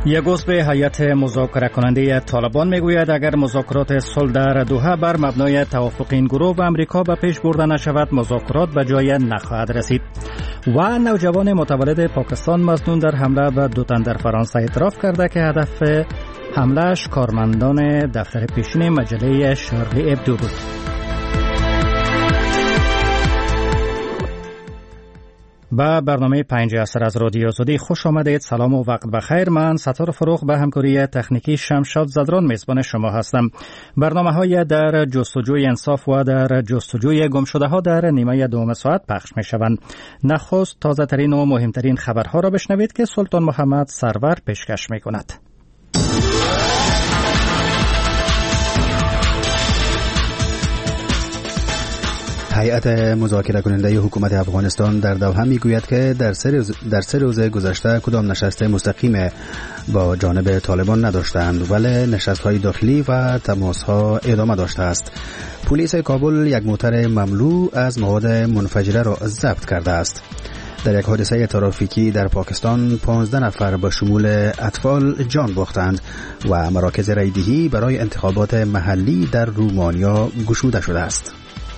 یک عضو هیئت مذاکره کننده طالبان میگوید اگر مذاکرات صلح در دوحه بر مبنای توافق این گروه و امریکا به پیش برده نشود مذاکرات به جای نخواهد رسید. و نوجوان متولد پاکستان مظنون در حمله به دو تن در فرانسه اعتراف کرده که هدف حملهش کارمندان دفتر پیشین مجله شارلی ابدو بود. با برنامه 5 عصر از رادیو آزادی خوش آمدید. سلام و وقت بخیر. من ستار فروغ به همکاری تکنیکی شمشاد زدران میزبان شما هستم. برنامه‌های در جستجوی انصاف و در جستجوی گمشده‌ها در نیمه دوم ساعت پخش می‌شوند. نخست تازه‌ترین و مهمترین خبرها را بشنوید که سلطان محمد سرور پیشکش می‌کند. هیئت مذاکره کننده حکومت افغانستان در دوحه میگوید که در سه روز گذشته کدام نشست مستقیم با جانب طالبان نداشتند ولی نشست‌های داخلی و تماس‌ها ادامه داشته است. پلیس کابل یک موتر مملو از مواد منفجره را ضبط کرده است. در یک حادثه ترافیکی در پاکستان 15 نفر به شمول اطفال جان باختند و مراکز رایدهی برای انتخابات محلی در رومانیا گشوده شده است.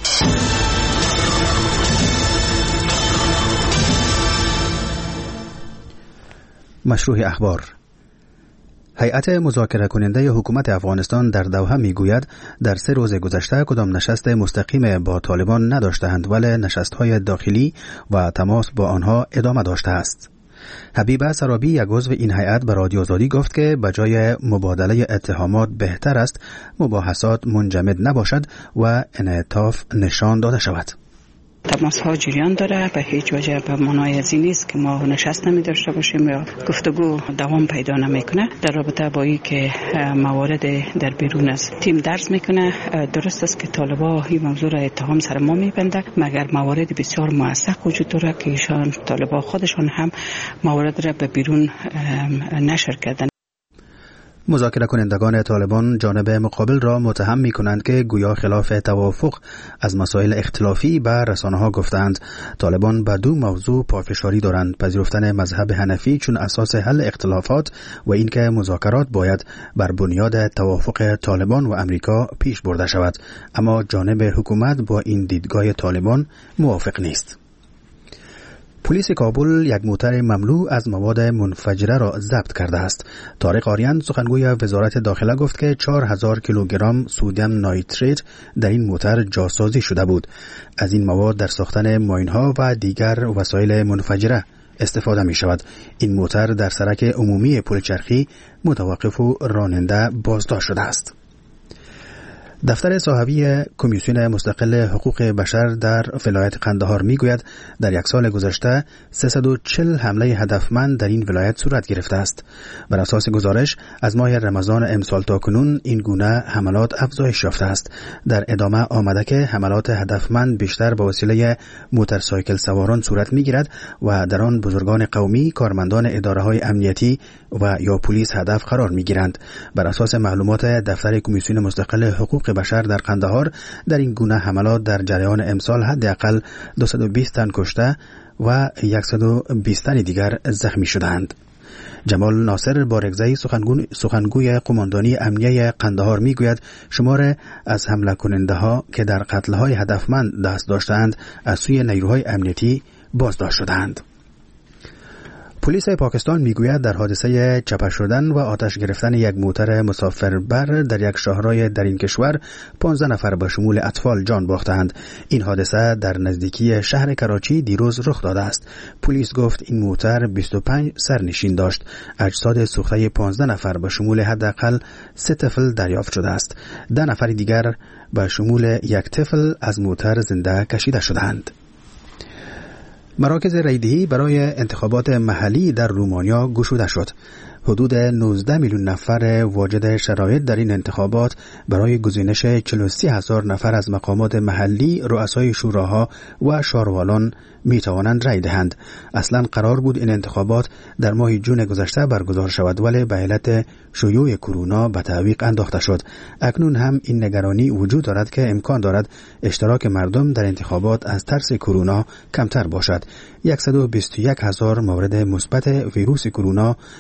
مشروع اخبار. هیئت مذاکره کننده حکومت افغانستان در دوحه میگوید در 3 روز گذشته کدام نشست مستقیم با طالبان نداشتند ولی نشست‌های داخلی و تماس با آنها ادامه داشته است. حبیبه سرابی یک عضو این هیئت به رادیو آزادی گفت که بجای مبادله اتهامات بهتر است مباحثات منجمد نباشد و انعطاف نشان داده شود. تماس ها جریان داره، به هیچ وجه به معنای از این نیست که ما نشست نمی داشته باشیم یا گفتگو دوام پیدا نمیکنه. در رابطه با این که موارد در بیرون از تیم درس میکنه، درست است که طالبا این موضوع را اتهام سر ما میبنده، مگر موارد بسیار موثق وجود داره که ایشان طالبا خودشان هم موارد را به بیرون نشر کردن. مذاکره کنندگان طالبان جانب مقابل را متهم می کنند که گویا خلاف توافق از مسائل اختلافی به رسانه‌ها گفتند. طالبان به 2 موضوع پافشاری دارند: پذیرفتن مذهب حنفی چون اساس حل اختلافات و اینکه مذاکرات باید بر بنیاد توافق طالبان و امریکا پیش برده شود. اما جانب حکومت با این دیدگاه طالبان موافق نیست. پلیس کابل یک موتر مملو از مواد منفجره را ضبط کرده است. طارق آریان سخنگوی وزارت داخله گفت که 4000 کیلوگرم سودیم نایتریت در این موتر جاسازی شده بود. از این مواد در ساختن ماین‌ها و دیگر وسایل منفجره استفاده می شود. این موتر در سرک عمومی پلچرخی متوقف و راننده بازداشت شده است. دفتر صاحبی کمیسیون مستقل حقوق بشر در ولایت قندهار میگوید در 1 سال گذشته 340 حمله هدفمند در این ولایت صورت گرفته است. بر اساس گزارش از ماه رمضان امسال تا کنون این گونه حملات افزایش یافته است. در ادامه آمده که حملات هدفمند بیشتر به وسیله موتورسایکل سواران صورت میگیرد و در آن بزرگان قومی، کارمندان اداره‌های امنیتی و یا پلیس هدف قرار میگیرند. بر اساس معلومات دفتر کمیسیون مستقل حقوق بشر در قندهار در این گونه حملات در جریان امسال حداقل 220 تن کشته و 120 تن دیگر زخمی شدند. جمال ناصر بارگزئی سخنگوی قماندانی امنیه قندهار میگوید شمار از حمله کننده ها که در قتل های هدفمند دست داشتند از سوی نیروهای امنیتی بازداشت شدند. پلیس پاکستان میگوید در حادثه چپه شدن و آتش گرفتن یک موتر مسافربر در یک شاهرای در این کشور 15 نفر به شمول اطفال جان باختند. این حادثه در نزدیکی شهر کراچی دیروز رخ داده است. پلیس گفت این موتر 25 سرنشین داشت. اجساد سوخته 15 نفر به شمول حداقل 3 طفل دریافت شده است. 10 نفر دیگر به شمول 1 طفل از موتر زنده کشیده شدند. مراکز رایدهی برای انتخابات محلی در رومانیا گشوده شد. حدود 19 میلیون نفر واجد شرایط در این انتخابات برای گزینش 43,000 نفر از مقامات محلی، رؤسای شوراها و شاروالان می توانند رای دهند. اصلا قرار بود این انتخابات در ماه جون گذشته برگزار شود ولی به علت شیوع کرونا به تعویق انداخته شد. اکنون هم این نگرانی وجود دارد که امکان دارد اشتراک مردم در انتخابات از ترس کرونا کمتر باشد. 121,000 مورد مثبت ویروس کرونا در این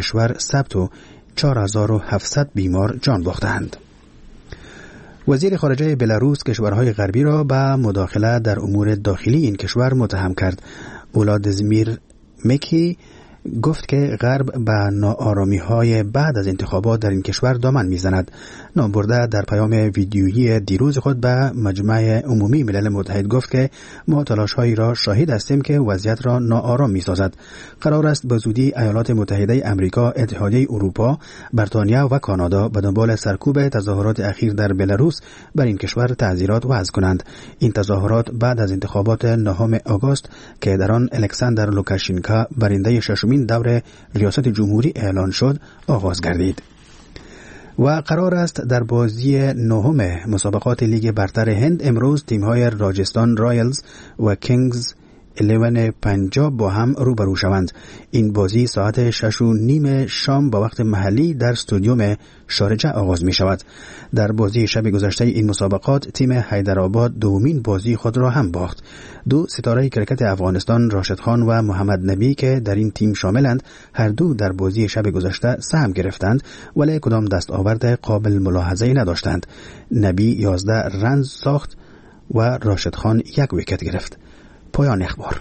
کشور ثبت و 4700 بیمار جان باختند. وزیر خارجه بلاروس کشورهای غربی را به مداخله در امور داخلی این کشور متهم کرد. ولادیمیر میکی گفت که غرب به ناآرامی‌های بعد از انتخابات در این کشور دامن می‌زند. نام برده در پیام ویدیویی دیروز خود به مجمع عمومی ملل متحد گفت که ما تلاش‌هایی را شاهد هستیم که وضعیت را ناآرام می‌سازد. قرار است به زودی ایالات متحده آمریکا، اتحادیه اروپا، بریتانیا و کانادا به دنبال سرکوب تظاهرات اخیر در بلاروس بر این کشور تعزیرات وضع کنند. این تظاهرات بعد از انتخابات 9 آگوست که در آن الکساندر لوکاشنکو برنده ششمین دور ریاست جمهوری اعلان شد آغاز گردید. و قرار است در بازی 9 مسابقات لیگ برتر هند امروز تیم‌های راجستان رایلز و کینگز 11 پنجاب با هم روبرو شوند. این بازی ساعت 6:30 شام با وقت محلی در استادیوم شارجه آغاز می شود. در بازی شب گذشته این مسابقات تیم حیدرآباد دومین بازی خود را هم باخت. دو ستاره کرکت افغانستان راشد خان و محمد نبی که در این تیم شاملند هر دو در بازی شب گذشته سهم گرفتند ولی کدام دستاورد قابل ملاحظه‌ای نداشتند. نبی 11 رن ساخت و راشد خان 1 ویکت گرفت. پایان اخبار.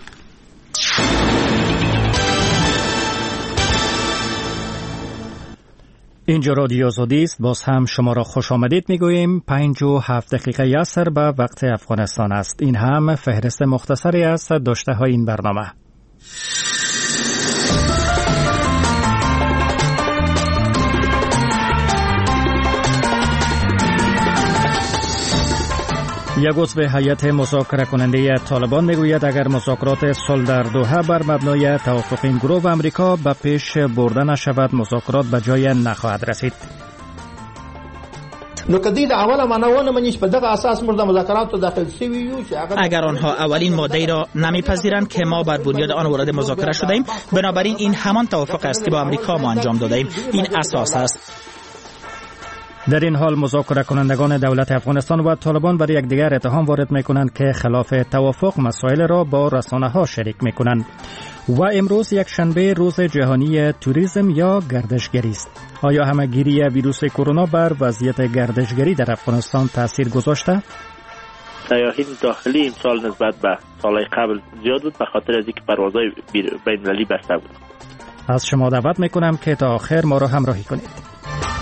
اینجا رادیو آزادی است. باز هم شما را خوش آمدید میگوییم. 5:07 عصر به وقت افغانستان است. این هم فهرست مختصری است داشته های این برنامه. یک عضو هیئت مذاکره کننده طالبان میگوید اگر مذاکرات صلح در دوحه بر مبنای توافق این گروه و امریکا به پیش برده نشود مذاکرات به جای نخواهد رسید. اگر آنها اولین ماده را نمیپذیرند که ما بر بنیاد آن وارد مذاکره شدیم، بنابراین این همان توافق است که با امریکا ما انجام دادیم. این اساس است. در این حال مذاکره کنندگان دولت افغانستان و طالبان بر یکدیگر اتهام وارد می‌کنند که خلاف توافق مسائل را با رسانه‌ها شریک می‌کنند. و امروز یک شنبه روز جهانی توریسم یا گردشگری است. آیا همه‌گیری ویروس کرونا بر وضعیت گردشگری در افغانستان تاثیر گذاشته؟ سیاحین داخلی این سال نسبت به سالهای قبل زیاد بود به خاطر از اینکه پروازهای بین‌المللی بسته بود. از شما دعوت می‌کنم که تا آخر ما را همراهی کنید.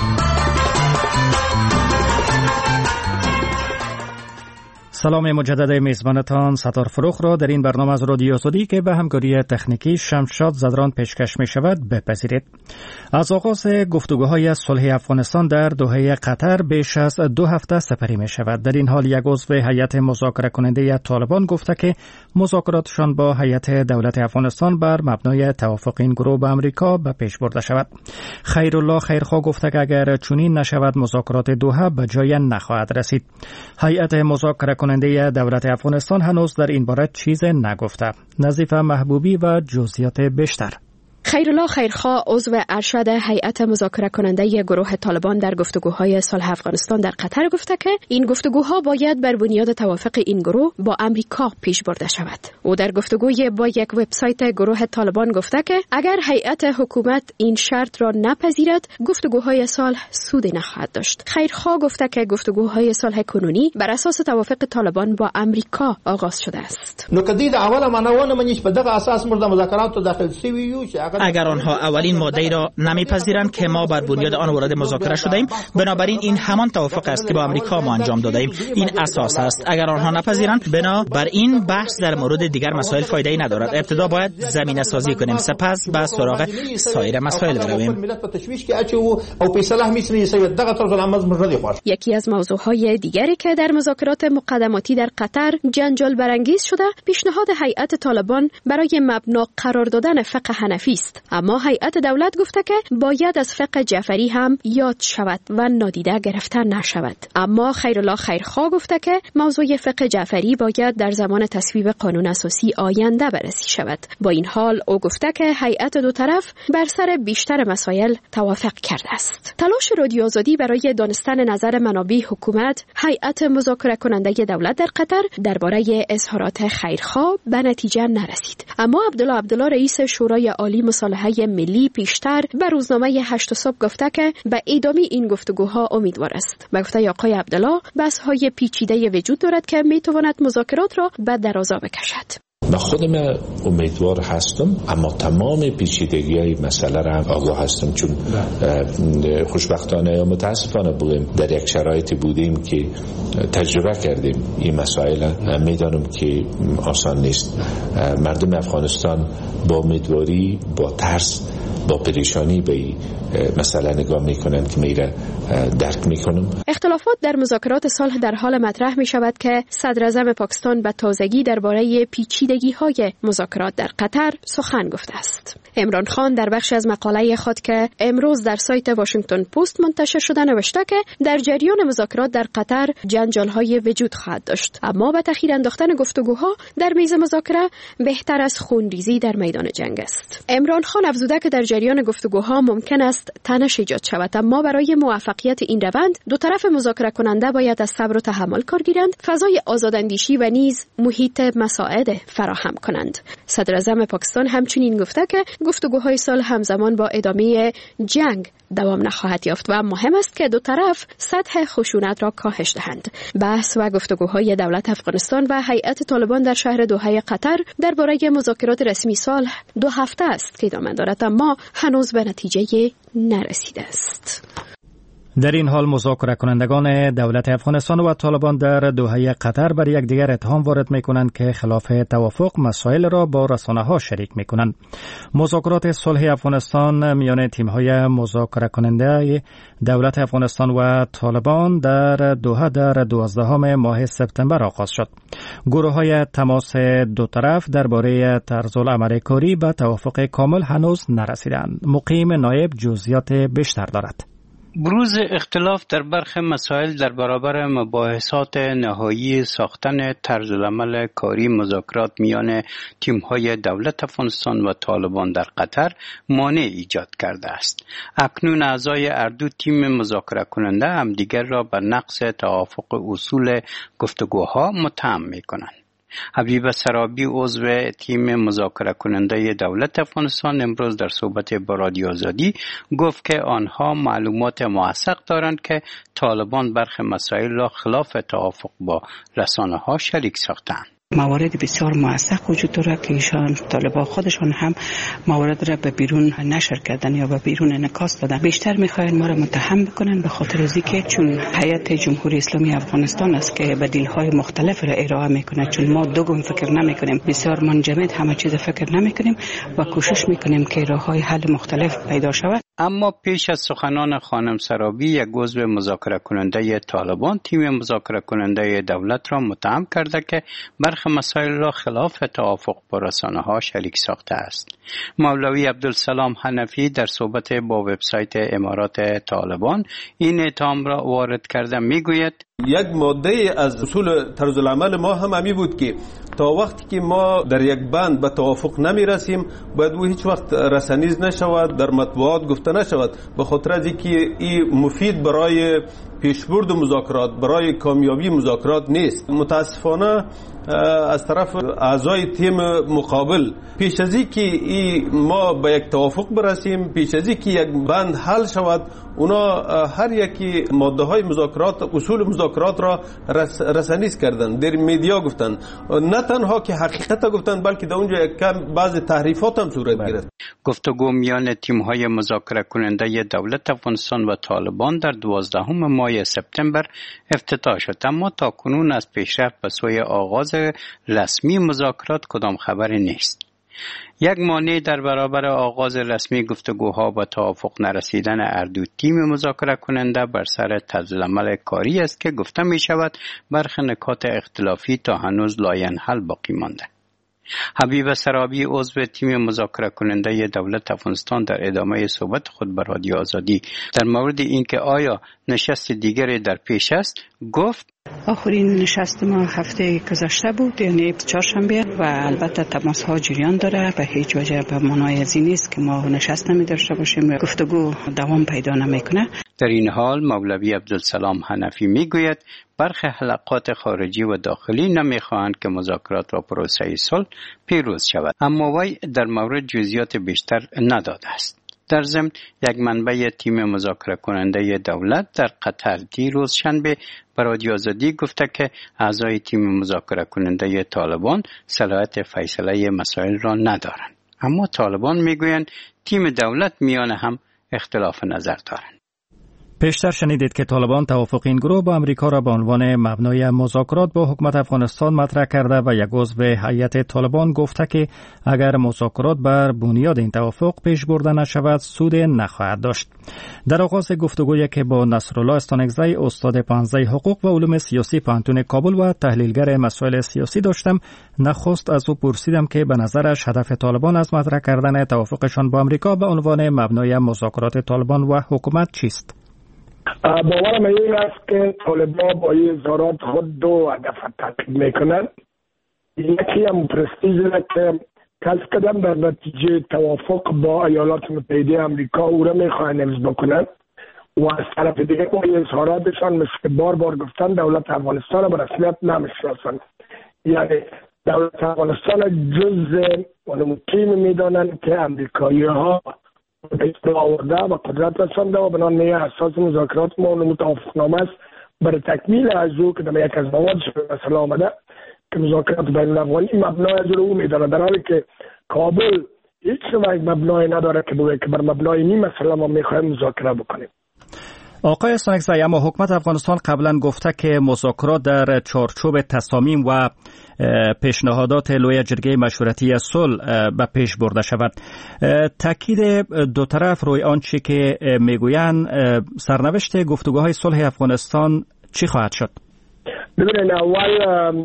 سلام مجدد میزبانتان ستار فروخ را در این برنامه از رادیو آزادی که به همکاری تکنیکی شمشاد زدران پیشکش می شود بپذیرید. از آغاز گفتگوهای صلح افغانستان در دوحه قطر بیش از 2 هفته سپری می شود. در این حال یک عضو هیئت مذاکره کننده طالبان گفته که مذاکراتشان با هیئت دولت افغانستان بر مبنای توافق این گروه با امریکا به پیش برده شود. خیرالله خیرخواه گفته که اگر چنین نشود مذاکرات دوحه به جای نخواهد رسید. هیئت مذاکره کننده دولت افغانستان هنوز در این باره چیز نگفته. نظیفه محبوبی و جزئیات بیشتر. خیرالله خیرخواه عضو ارشد هیئت مذاکره کننده گروه طالبان در گفتگوهای صلح افغانستان در قطر گفته که این گفتگوها باید بر بنیاد توافق این گروه با امریکا پیش برده شود. او در گفتگوی با یک وبسایت گروه طالبان گفته که اگر هیئت حکومت این شرط را نپذیرد گفتگوهای صلح سودی نخواهد داشت. خیرخواه گفته که گفتگوهای صلح کنونی بر اساس توافق طالبان با امریکا آغاز شده است. اگر آنها اولین ماده را نمیپذیرند که ما بر بنیاد آن وارد مذاکره شدیم، بنابراین این همان توافق است که با امریکا ما انجام دادیم. این اساس است. اگر آنها نپذیرند بنابر این بحث در مورد دیگر مسائل فایده‌ای ندارد. ابتدا باید زمینه سازی کنیم، سپس به سراغ سایر مسائل برویم. یکی از موضوعهای دیگری که در مذاکرات مقدماتی در قطر جنجال برانگیز شده، پیشنهاد هیئت طالبان برای مبنا قرار دادن فقه حنفی است. اما هیئت دولت گفته که باید از فقه جعفری هم یاد شود و نادیده گرفته نشود. اما خیرالله خیرخواه گفته که موضوع فقه جعفری باید در زمان تصویب قانون اساسی آینده بررسی شود. با این حال او گفته که هیئت دو طرف بر سر بیشتر مسائل توافق کرده است. تلاش رادیو آزادی برای دانستن نظر منابع حکومت، هیئت مذاکره کننده دولت در قطر درباره اظهارات خیرخواه به نتیجه نرسید. اما عبدالله رئیس شورای عالی مصالحه ملی پیشتر به روزنامه 8 صبح گفته که به ادامه این گفتگوها امیدوار است. به گفته آقای عبدالله بحث‌های پیچیده وجود دارد که میتواند مذاکرات را به درازا بکشد. من خودم امیدوار هستم، اما تمام پیچیدگی‌های مسئله را آگاه هستم، چون خوشبختانه یا متاسفانه بودیم در یک شرایطی بودیم که تجربه کردیم این مسائل. میدانم که آسان نیست. مردم افغانستان با امیدواری، با ترس، با پریشانی به این مسئله نگاه میکنند که میره درک میکنم. اختلافات در مذاکرات صلح در حال مطرح می شود که صدر اعظم پاکستان به تازگی درباره پیچیدگی‌های مذاکرات در قطر سخن گفته است. عمران خان در بخش از مقاله خود که امروز در سایت واشنگتن پست منتشر شده نوشته که در جریان مذاکرات در قطر جنجال‌های وجود خواهد داشت، اما به تأخیر انداختن گفتگوها در میز مذاکره بهتر از خونریزی در میدان جنگ است. عمران خان افزوده که در جریان گفتگوها ممکن است تنش ایجاد شود، اما برای موفقیت این روند دو طرف مذاکره کننده باید از صبر و تحمل کار گیرند، فضای آزاداندیشی و نیز محیط مساعد فراهم کنند. صدر اعظم پاکستان همچنین گفته که گفتگوهای صلح همزمان با ادامه جنگ دوام نخواهد یافت و مهم است که دو طرف سطح خشونت را کاهش دهند. بحث و گفتگوهای دولت افغانستان و هیئت طالبان در شهر دوحه قطر درباره مذاکرات رسمی صلح 2 هفته است که ادامه دارد، اما هنوز به نتیجه نرسیده است. در این حال مذاکره کنندگان دولت افغانستان و طالبان در دوحه قطر بر یکدیگر اتهام وارد می‌کنند که خلاف توافق مسائل را با رسانه‌ها شریک می‌کنند. مذاکرات صلح افغانستان میان تیم‌های مذاکره کننده دولت افغانستان و طالبان در دوحه در 12 ماه سپتامبر آغاز شد. گروه‌های تماس دو طرف درباره طرزالعمل کاری به توافق کامل هنوز نرسیدند. مقیم نایب جزئیات بیشتر دارد. بروز اختلاف در برخی مسائل در برابر مباحثات نهایی ساختن طرزالعمل کاری مذاکرات میان تیم‌های دولت افغانستان و طالبان در قطر مانع ایجاد کرده است. اکنون اعضای هر دو تیم مذاکره کننده همدیگر را به نقض توافق اصول گفتگوها متهم می‌کنند. حبیب سرابی عضو تیم مذاکره کننده دولت افغانستان امروز در صحبت با رادیو آزادی گفت که آنها معلومات موثق دارند که طالبان برخی مسائل را خلاف توافق با رسانه‌ها شریک ساختند. موارد بسیار موثق وجود داره که ایشان طالبان خودشان هم موارد را به بیرون نشر کردن یا به بیرون انعکاس دادن. بیشتر میخواین ما را متهم بکنن به خاطر از اینکه چون هیئت جمهوری اسلامی افغانستان است که بدیل‌های مختلف را ارائه میکنه، چون ما دوگم فکر نمیکنیم، بسیار منجمد همه چیز فکر نمیکنیم و کوشش میکنیم که راههای حل مختلف پیدا شود. اما پیش از سخنان خانم سرابی، یک عضو مذاکره کننده طالبان تیم مذاکره کننده دولت را متهم کرده که برخی مسائل را خلاف توافق با رسانه‌ها شریک ساخته است. مولوی عبدالسلام حنفی در صحبت با وبسایت امارات طالبان این اتهام را وارد کرده میگوید یک ماده از اصول طرزالعمل ما هم همی بود که تا وقتی که ما در یک بند به توافق نمی رسیم باید او هیچ وقت رسانیز نشود، در مطبوعات گفته نشود، به خاطر از اینکه این مفید برای پیشبرد مذاکرات، برای کامیابی مذاکرات نیست. متاسفانه از طرف اعضای تیم مقابل پیش از اینکه ما به یک توافق برسیم، پیش از اینکه یک بند حل شود، اونا هر یکی ماده های مذاکرات، اصول مذاکرات را رسانیز کردن، در میدیا گفتن، نه تنها که حقیقت گفتن بلکه در اونجا یک کم بعض تحریفات هم صورت گرفت. گفتگو میان تیم های مذاکره کننده دولت افغانستان و طالبان در 12 ماه سپتامبر افتتاح شد، اما تا کنون از پیشرفت به سوی آغاز رسمی مذاکرات کدام خبری نیست. یک مانع در برابر آغاز رسمی گفتگوها و توافق نرسیدن هر دو تیم مذاکره کننده بر سر طرزالعمل کاری است که گفته می شود برخی نکات اختلافی تا هنوز لاینحل باقی مانده. حبیب سرابی عضو تیم مذاکره کننده دولت افغانستان در ادامه صحبت خود با رادیو آزادی در مورد اینکه آیا نشست دیگری در پیش است گفت آخرین نشست ما هفته گذشته بود، یعنی چهارشنبه، و البته تماس ها جریان داره. به هیچ وجه به معنای از این نیست که ما نشست نمی داشته باشیم، گفتگو دوام پیدا نمیکنه. در این حال مولوی عبدالسلام حنفی میگوید برخی حلقات خارجی و داخلی نمیخواهند که مذاکرات و پروسه صلح پیروز شود، اما وی در مورد جزئیات بیشتر نداده است. در ضمن یک منبع تیم مذاکره کننده دولت در قطر دیروز شنبه به رادیو آزادی گفته که اعضای تیم مذاکره کننده طالبان صلاحیت فیصله مسائل را ندارند، اما طالبان میگویند تیم دولت میان هم اختلاف نظر دارند. پیشتر شنیدید که طالبان توافق این گروه با امریکا را به عنوان مبنای مذاکرات با حکومت افغانستان مطرح کرده و یک عضو هیئت طالبان گفته که اگر مذاکرات بر بنیاد این توافق پیش برده نشود سود نخواهد داشت. در آغاز گفتگویی که با نصرالله استانکزی استاد پانزه حقوق و علوم سیاسی پانتون کابل و تحلیلگر مسائل سیاسی داشتم، نخست از او پرسیدم که به نظرش هدف طالبان از مطرح کردن توافقشان با امریکا به عنوان مبنای مذاکرات طالبان و حکومت چیست؟ باورم این است که طالبان با این اظهارات خود دو هدف تحقیق میکنند. یکی هم پرستیژ را که کسب کردن در نتیجه توافق با ایالات متحده امریکا او را میخواهند حفظ بکنند و از طرف دیگه با این اظهاراتشان مثل بار گفتن دولت افغانستان را به رسمیت نمیشناسند، یعنی دولت افغانستان جزء تیم میدانند که امریکایی ها به آورده و قدرت رسانده و بنابراین اساس مذاکرات ما متوافقنامه است برای تکمیل از او که در یک از موادش مثلا آمده که مذاکرات بین الافغانی مبنای از او میدانه، در حالی که کابل هیچ نوع مبنای نداره که بگه که بر مبنای این مثلا ما میخوایم مذاکره بکنیم. آقای استانکزی، اما حکومت افغانستان قبلا گفته که مذاکرات در چارچوب تصامیم و پیشنهادات لوی جرگه مشورتی صلح به پیش برده شود. تاکید دو طرف روی آنچه که میگویند سرنوشت گفتگوهای صلح افغانستان چی خواهد شد؟ ببینید، اول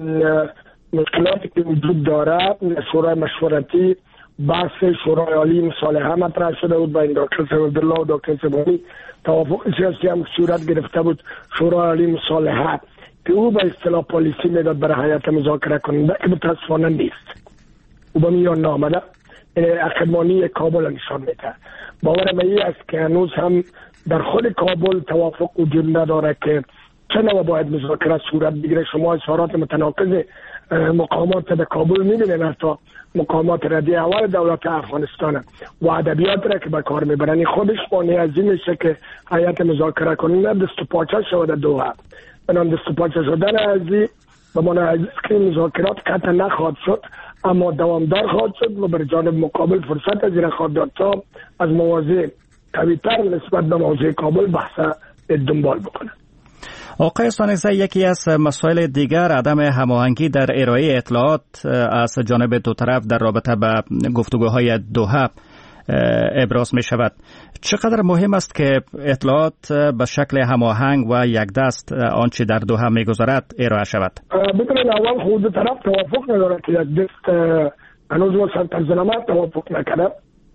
مشکلاتی که وجود داره شورای مشورتی بحث شورای عالی مصالحه مطرح شده بود بین دکتر سیدالله و دکتر سبحانی. توافق سیاسی هم صورت گرفته بود شورای عالی مصالحه که او به اصطلاح پالیسی میداد برای هیئت مذاکره کننده که متاسفانه نیست، او به میان نامده، اخمانی کابل نشان میده. باورم این است که هنوز هم در خود کابل توافق وجود نداره که چه نوع باید مذاکره صورت بگیره. شما اظهارات متناقض مقامات در کابل میبینید، حتی مقامات ردی اول دولت افغانستان و ادبیات را که به کار میبرن خودش مانع از این میشه که هیئت مذاکره کننده دست و پاچه شود دوحه. بنام دست و پاچه شدن ازی به معنی از که مذاکرات قطع نخواهد شد اما دوامدار خواهد شد و بر جانب مقابل فرصت از این خواهد داد تا از مواضع قوی‌تر نسبت به موضوع کابل بحث دنبال بکنه. آقای استانکزی، یکی از مسائل دیگر عدم هماهنگی در ارائه اطلاعات از جانب دو طرف در رابطه با گفتگوهای دوحه ابراز می شود. چقدر مهم است که اطلاعات به شکل هماهنگ و یک دست آنچه در دوحه می گذارد ارائه شود؟ ببینید، اول خود طرف توافق نداره که یک دست هنوز واسه ترجمه توافق نکرده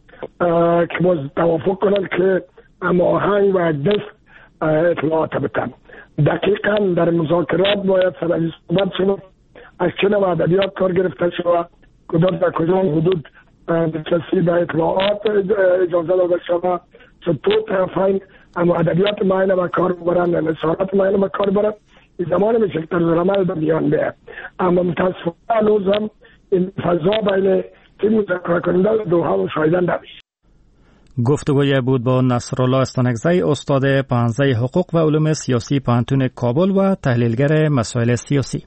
که باز توافق کنند که هماهنگ و یک دست اطلاعات بتن. دقیقاً در مذاکرات باید سر صحبت شد از چه نوع ادبیات کار گرفته شود، در کجا حدود دسترسی به اطلاعات اجازه داده شود، چطور طرفین اما ادبیات معینه به کار ببرند، اظهارات معینه به کار ببرند. این زمان میشه که طرزالعمل به میان بیاید، اما متاسفانه هنوز هم این فضا بین تیم مذاکره کننده دوحه مشاهده نمیشه. گفتگوی بود با نصرالله استانکزی استاد پانزه حقوق و علوم سیاسی پانتون کابل و تحلیلگر مسائل سیاسی.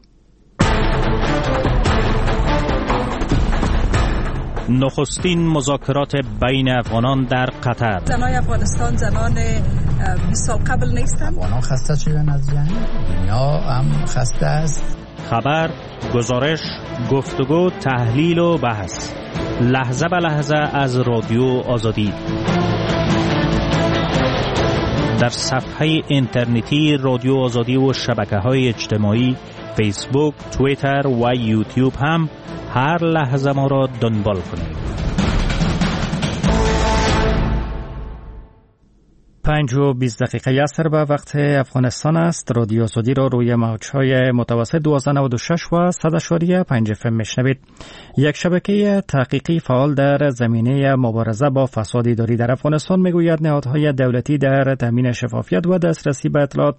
نخستین مذاکرات بین افغانان در قطر. زنای افغانستان زنان 20 سال قبل نیستند. افغانان خسته شدن از جنگ، دنیا هم خسته است. خبر، گزارش، گفتگو، تحلیل و بحث، لحظه به لحظه از رادیو آزادی. در صفحه اینترنتی رادیو آزادی و شبکه‌های اجتماعی فیسبوک، توییتر و یوتیوب هم هر لحظه ما را دنبال کنید. 5:20 عصر به وقت افغانستان است. رادیو آزادی را روی موج‌های متوسط 1296 و 100.5 FM میشنوید. یک شبکه تحقیقی فعال در زمینه مبارزه با فساد اداری در افغانستان میگوید نهادهای دولتی در تامین شفافیت و دسترسی به اطلاعات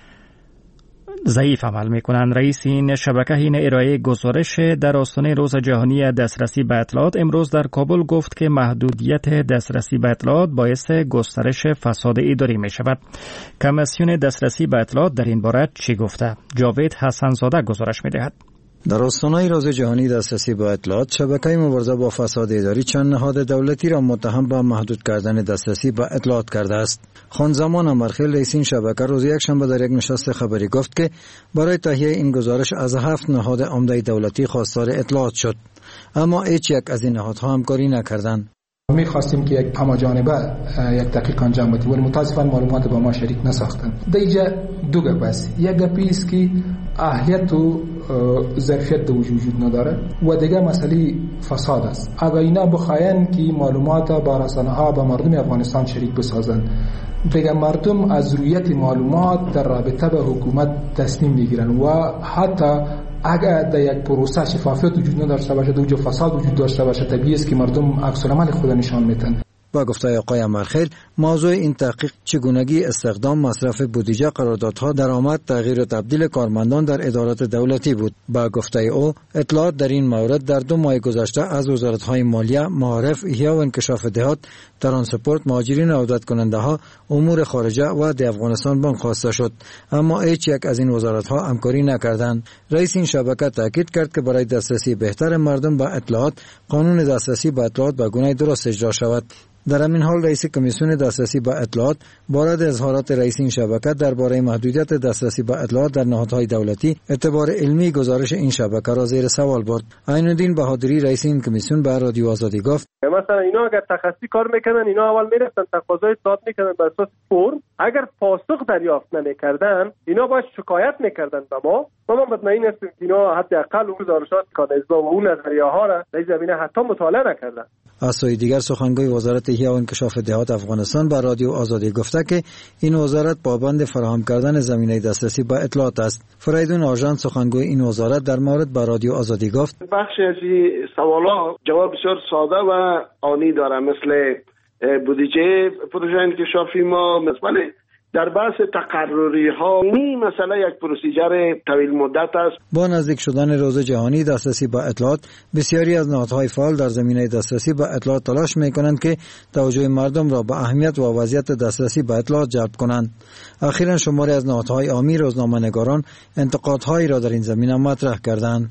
ضعیف عمل میکنند. رئیس این شبکه حین ارائه گزارش در آستانه روز جهانی دسترسی به اطلاعات امروز در کابل گفت که محدودیت دسترسی به اطلاعات باعث گسترش فساد اداری می شود. کمیسیون دسترسی به اطلاعات در این باره چی گفته؟ جاوید حسن‌زاده گزارش می دهد. در آستانه روز جهانی دسترسی به اطلاعات، شبکه مبارزه با فساد اداری چند نهاد دولتی را متهم به محدود کردن دسترسی به اطلاعات کرده است. خانزمان امرخیل رئیس این شبکه روز یکشنبه در یک نشست خبری گفت که برای تهیه این گزارش از 7 نهاد عمده دولتی خواستار اطلاعات شد، اما هیچ یک از این نهادها همکاری نکردند. می خواستیم که یک هماجانبه یک تحقیق انجام بدیم ولی متاسفانه معلومات با ما شریک نساختند. دیگه دو گپ است. یک گپی است که اهلیت و ظرفیت وجود نداره و دیگه مسئله فساد است. اگر اینا بخواین که معلومات با رسانه‌ها با مردم افغانستان شریک بسازند، دیگه مردم از رویت معلومات در رابطه به حکومت تصمیم میگیرن و حتی اگر در یک پروسه شفافیت وجود نداشته باشه، در فساد وجود داشته باشه، طبیعی است که مردم عکس العمل خود نشان میدن. با گفته آقای امرخیل، موضوع این تحقیق چگونگی استخدام، مصرف بودجه، قراردادها، درآمد، تغییر و تبدیل کارمندان در ادارات دولتی بود. با گفته او، اطلاعات در این مورد در 2 ماه گذشته از وزارت‌های مالیه، معارف، احیا و انکشاف دهات، ترانسپورت، مهاجرین و عودت کننده ها، امور خارجه و د افغانستان بانک خواسته شد، اما هیچ یک از این وزارت‌ها همکاری نکردند. رئیس این شبکه تاکید کرد که برای دسترسی بهتر مردم به اطلاعات، قانون دسترسی به اطلاعات به گونه درست اجرا شود. در همین حال رئیس کمیسیون دسترسی به اطلاعات بارد اظهارات رئیس این شبکه درباره محدودیت دسترسی به اطلاعات در نهادهای دولتی اعتبار علمی گزارش این شبکه را زیر سوال برد. عین‌الدین بهادری رئیس این کمیسیون به رادیو آزادی گفت: مثلا اینا اگر تخصصی کار میکنن، اینا اول میرفتن تقاضای اطلاعات میکنن بر اساس فرم، اگر پاسخ دریافت نمیکردن اینا باید شکایت میکردن به ما مطمئن هستیم که اینا حداقل اون گزارشات کانزا و اون نظریه ها را در زمینه حتی مطالعه نکردن. از سوی دیگر سخنگوی وزارت احیا و انکشاف دهات افغانستان به رادیو آزادی گفته که این وزارت پابند فراهم کردن زمینه دسترسی به اطلاعات است. فریدون آژان سخنگوی این وزارت در مورد به رادیو آزادی گفت: بخشی از این سوالا جواب بسیار ساده و آنی داره، مثل بودجه پروژه انکشافی ما، مثلا در بحث تقرری ها این مسئله یک پروسیجر طویل مدت است. با نزدیک شدن روز جهانی دسترسی به اطلاعات، بسیاری از نهادهای فعال در زمینه دسترسی به اطلاعات تلاش می‌کنند که توجه مردم را به اهمیت و وضعیت دسترسی به اطلاعات جلب کنند. اخیراً شماری از نهادهای عامی روزنامه‌نگاران انتقادهایی را در این زمینه مطرح کردند.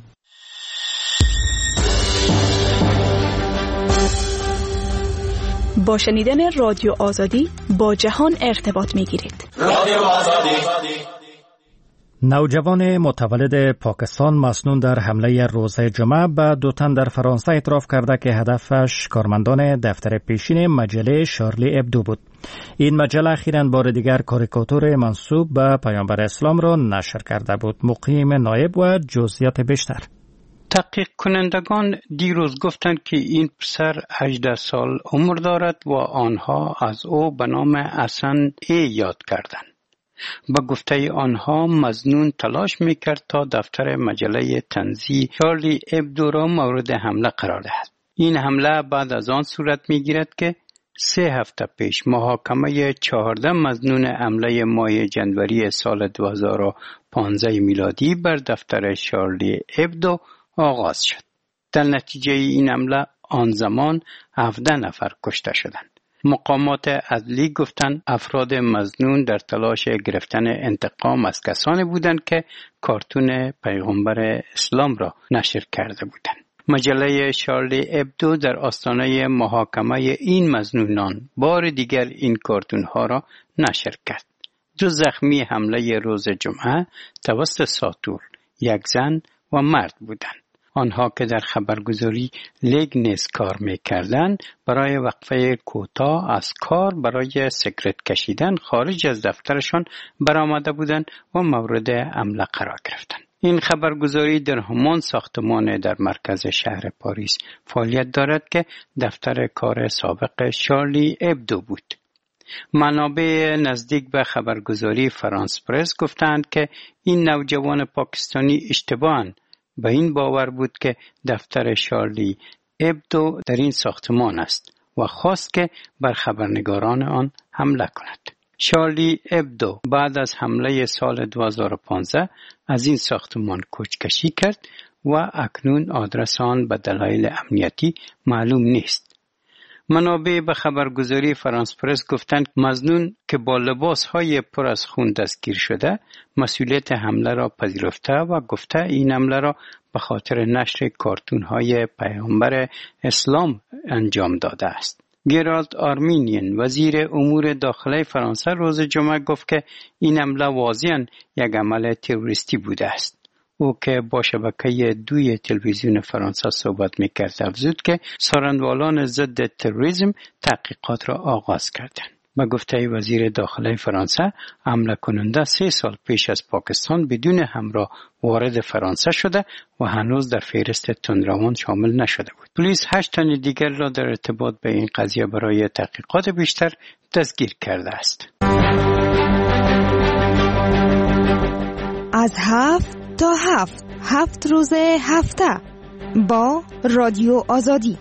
با شنیدن رادیو آزادی با جهان ارتباط می‌گیرید. رادیو آزادی. نوجوان متولد پاکستان مسنون در حمله روز جمعه به 2 تن در فرانسه اعتراف کرده که هدفش کارمندان دفتر پیشین مجله شارلی ابدو بود. این مجله اخیراً بار دیگر کاریکاتور منسوب به پیامبر اسلام را نشر کرده بود. مقیم نایب و جزئیات بیشتر. تحقیق کنندگان دیروز گفتند که این پسر 18 سال عمر دارد و آنها از او به نام حسن ای یاد کردند. با گفته آنها مظنون تلاش میکرد تا دفتر مجله طنزی شارلی ابدو را مورد حمله قرار دهد. این حمله بعد از آن صورت میگیرد که 3 هفته پیش محاکمه 14 مظنون حمله ماه جنوری سال 2015 میلادی بر دفتر شارلی ابدو آغاز شد. در نتیجه این حمله آن زمان 17 نفر کشته شدند. مقامات عدلی گفتند افراد مظنون در تلاش گرفتن انتقام از کسانی بودند که کارتون پیغمبر اسلام را نشر کرده بودند. مجله شارلی ابدو در آستانه محاکمه این مظنونان بار دیگر این کارتون ها را نشر کرد. 2 زخمی حمله روز جمعه توسط ساتور، 1 زن و مرد بودند. آنها که در خبرگزاری لیگ نیز کار می‌کردند برای وقفه کوتاه از کار برای سیگارت کشیدن خارج از دفترشان برآمده بودند و مورد حمله قرار گرفتند. این خبرگزاری در همان ساختمان در مرکز شهر پاریس فعالیت دارد که دفتر کار سابق شارلی ابدو بود. منابع نزدیک به خبرگزاری فرانس پرس گفتند که این نوجوان پاکستانی اشتباهاً به این باور بود که دفتر شارلی ابدو در این ساختمان است و خواست که بر خبرنگاران آن حمله کند. شارلی ابدو بعد از حمله سال 2015 از این ساختمان کوچ‌کشی کرد و اکنون آدرس آن به دلایل امنیتی معلوم نیست. منابع به خبرگزاری فرانس پرس گفتند مظنون که با لباس‌های پر از خون دستگیر شده مسئولیت حمله را پذیرفته و گفته این حمله را به خاطر نشر کارتون‌های پیامبر اسلام انجام داده است. گرالد آرمینین وزیر امور داخلی فرانسه روز جمعه گفت که این حمله واضحاً یک عمل تروریستی بوده است. او که با شبکه 2 تلویزیون فرانسه صحبت می‌کرد افزود که سارندوالان ضد تروریسم تحقیقات را آغاز کردند. به گفته وزیر داخلی فرانسه حمله کننده 3 سال پیش از پاکستان بدون همراه وارد فرانسه شده و هنوز در فهرست تندروان شامل نشده بود. پلیس 8 تن دیگر را در ارتباط به این قضیه برای تحقیقات بیشتر دستگیر کرده است. از 7 تا 7 روز هفته با رادیو آزادی.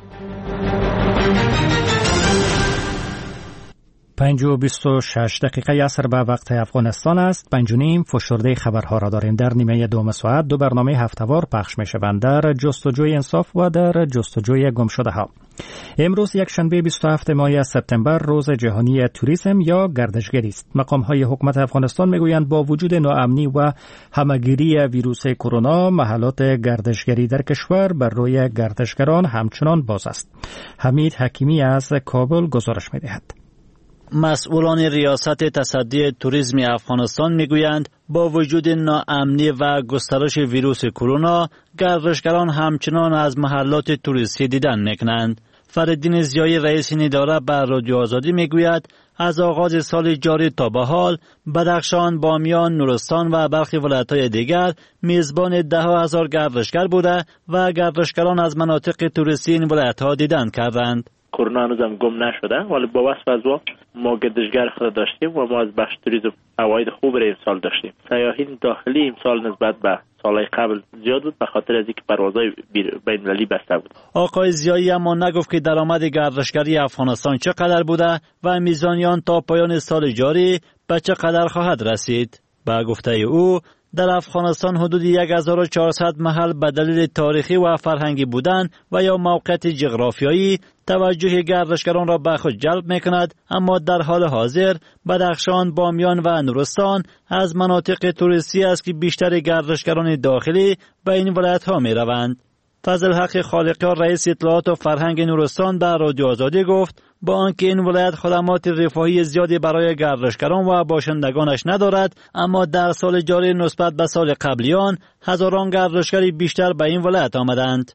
5:26 عصر به وقت افغانستان است. 5:30 فشرده خبرها را داریم. در نیمه دوم ساعت 2 برنامه هفته‌وار پخش می‌شوند در جستجوی انصاف و در جستجوی گمشده‌ها. امروز یک شنبه 27 ماه سپتامبر روز جهانی توریسم یا گردشگری است. مقام‌های حکومت افغانستان میگویند با وجود ناامنی و همه‌گیری ویروس کرونا محلات گردشگری در کشور بر روی گردشگران همچنان باز است. حمید حکیمی از کابل گزارش می‌دهد. مسئولان ریاست تصدی توریسم افغانستان میگویند با وجود ناامنی و گسترش ویروس کرونا گردشگران همچنان از محلات توریستی دیدن میکنند. فریدین ضیایی رئیس این اداره بر رادیو آزادی میگوید از آغاز سال جاری تا به حال بدخشان، بامیان، نورستان و برخی ولایت‌های دیگر میزبان 10,000 گردشگر بوده و گردشگران از مناطق توریستی این ولایت‌ها دیدن کردند. کرونا هنوزم گم نشده ولی با وصف از ما گردشگر خود داشتیم و ما از بخش توریسم عواید خوب را امسال داشتیم. سیاحین داخلی امسال نسبت به سالهای قبل زیاد بود به خاطر از اینکه پروازهای بین‌المللی بسته بود. آقای ضیایی اما نگفت که درآمد گردشگری افغانستان چقدر بوده و میزانیان تا پایان سال جاری به چقدر خواهد رسید. به گفته او در افغانستان حدود 1400 محل به دلیل تاریخی و فرهنگی بودن و یا موقعیت جغرافیایی توجه گردشگران را به خود جلب می‌کند، اما در حال حاضر بدخشان، بامیان و نورستان از مناطق توریستی است که بیشتر گردشگران داخلی به این ولایت‌ها می‌روند. فضل حق خالقیار رئیس اطلاعات و فرهنگ نورستان در رادیو آزادی گفت با آنکه این ولایت خدمات رفاهی زیادی برای گردشگران و باشندگانش ندارد، اما در سال جاری نسبت به سال قبلیان هزاران گردشگری بیشتر به این ولایت آمدند.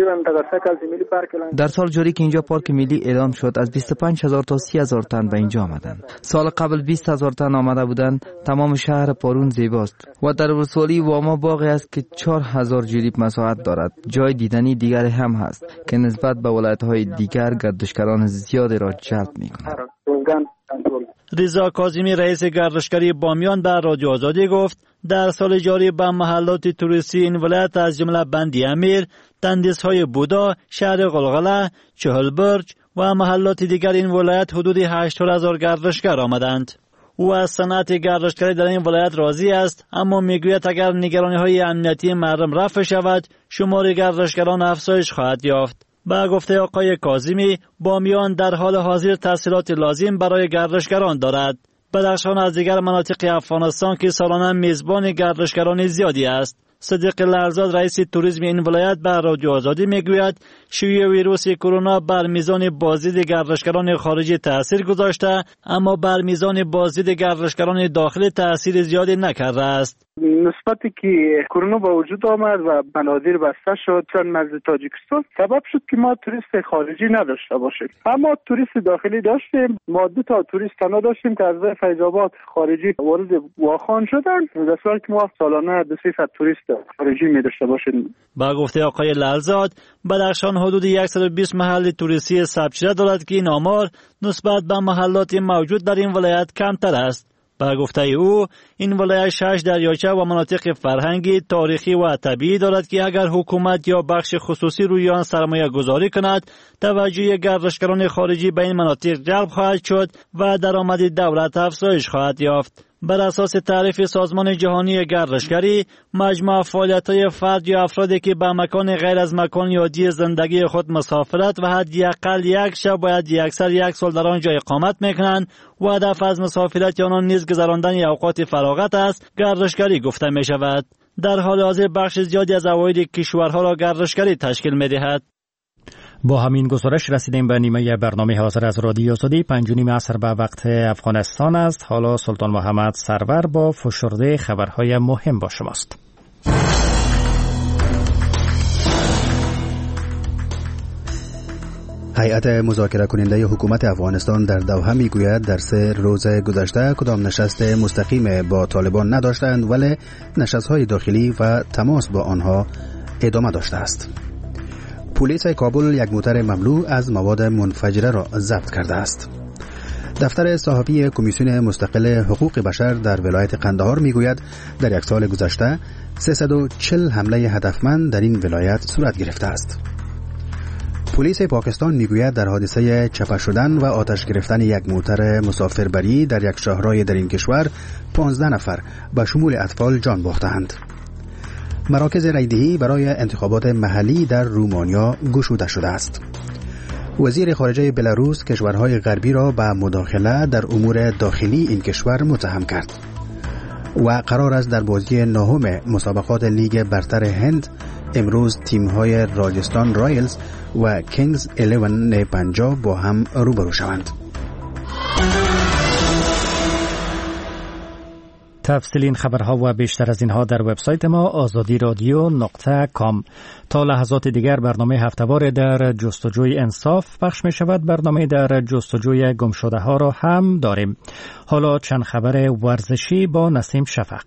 در سال جاری که اینجا پارک ملی اعلام شد از 25,000 تا 30,000 تن به اینجا آمدند. سال قبل 20,000 تن آمده بودند. تمام شهر پارون زیباست و در ولسوالی واما باغی است که 4,000 جریب مساحت دارد. جای دیدنی دیگر هم هست که نسبت به ولایت‌های دیگر گردشگران زیادی را جلب می‌کند. رضا کاظمی رئیس گردشگری بامیان در رادیو آزادی گفت در سال جاری به محلات توریستی این ولایت از جمله بندی امیر، تندیس‌های بودا، شهر غلغله، چهلبرج و محلات دیگر این ولایت حدود 80,000 گردشگر آمدند. او از صنعت گردشگری در این ولایت راضی است، اما میگوید اگر نگرانی‌های امنیتی مردم رفع شود شمار گردشگران افزایش خواهد یافت. با گفته آقای کاظمی بامیان در حال حاضر تسهیلات لازم برای گردشگران دارد. بدخشان از دیگر مناطق افغانستان که سالانه میزبان گردشگران زیادی است. صدیق لرزاد رئیس توریسم این ولایت بر رادیو آزادی میگوید شیوع ویروس کرونا بر میزان بازدید گردشگران خارجی تاثیر گذاشته، اما بر میزان بازدید گردشگران داخلی تاثیر زیادی نکرده است. نسبتی که کرونا با وجود آمد و بنادر بسته شد چون نزد تاجیکستان سبب شد که ما توریست خارجی نداشته باشیم، اما توریست داخلی داشتیم. ما 2 تا توریست تنها داشتیم که از فیض آباد خارجی وارد واخان شدن، در صورتی که ما سالانه 200 توریست خارجی می داشته باشیم. با گفته آقای لالزاد، بدخشان حدود 120 محل توریستی ثبت شده دارد که این آمار نسبت به محلات موجود در این ولایت کمتر است. با گفته او، این ولایت 6 دریاچه و مناطق فرهنگی، تاریخی و طبیعی دارد که اگر حکومت یا بخش خصوصی روی آن سرمایه گذاری کند، توجه گردشگران خارجی به این مناطق جلب خواهد شد و درآمد دولت افزایش خواهد یافت. بر اساس تعریف سازمان جهانی گردشگری، مجموع فعالیت‌های فرد یا افرادی که به مکان غیر از مکان عادی زندگی خود مسافرت و حداقل یک شب و حداکثر یک سال در آنجا اقامت می‌کنند و هدف از مسافرت آنان نیز گذراندن اوقات فراغت است، گردشگری گفته می‌شود. در حال حاضر بخش زیادی از عواید کشورها را گردشگری تشکیل می‌دهد. با همین گزارش رسیدیم به نیمه برنامه حاضر از رادیو آزادی. 5:30 عصر به وقت افغانستان است. حالا سلطان محمد سرور با فشرده خبرهای مهم با شماست. هیئت مذاکره کننده حکومت افغانستان در دوحه میگوید در 3 روز گذشته کدام نشست مستقیم با طالبان نداشتند، ولی نشست‌های داخلی و تماس با آنها ادامه داشته است. پلیس کابل یک موتر مملو از مواد منفجره را ضبط کرده است. دفتر صحافی کمیسیون مستقل حقوق بشر در ولایت قندهار میگوید در یک سال گذشته 340 حمله هدفمند در این ولایت صورت گرفته است. پلیس پاکستان میگوید در حادثه چپه شدن و آتش گرفتن یک موتر مسافربری در یک شاهرای در این کشور 15 نفر به شمول اطفال جان باختند. مراکز رایدهی برای انتخابات محلی در رومانیا گشوده شده است. وزیر خارجه بلاروس کشورهای غربی را به مداخله در امور داخلی این کشور متهم کرد و قرار است در بازی نهم مسابقات لیگ برتر هند امروز تیم‌های راجستان رایلز و کینگز 11 پنجاب با هم روبرو شوند. تفصیل این خبرها و بیشتر از اینها در وبسایت ما azadiradyo.com. تا لحظات دیگر برنامه هفته‌وار در جستجوی انصاف پخش می شود. برنامه در جستجوی گمشده ها را هم داریم. حالا چند خبر ورزشی با نسیم شفق.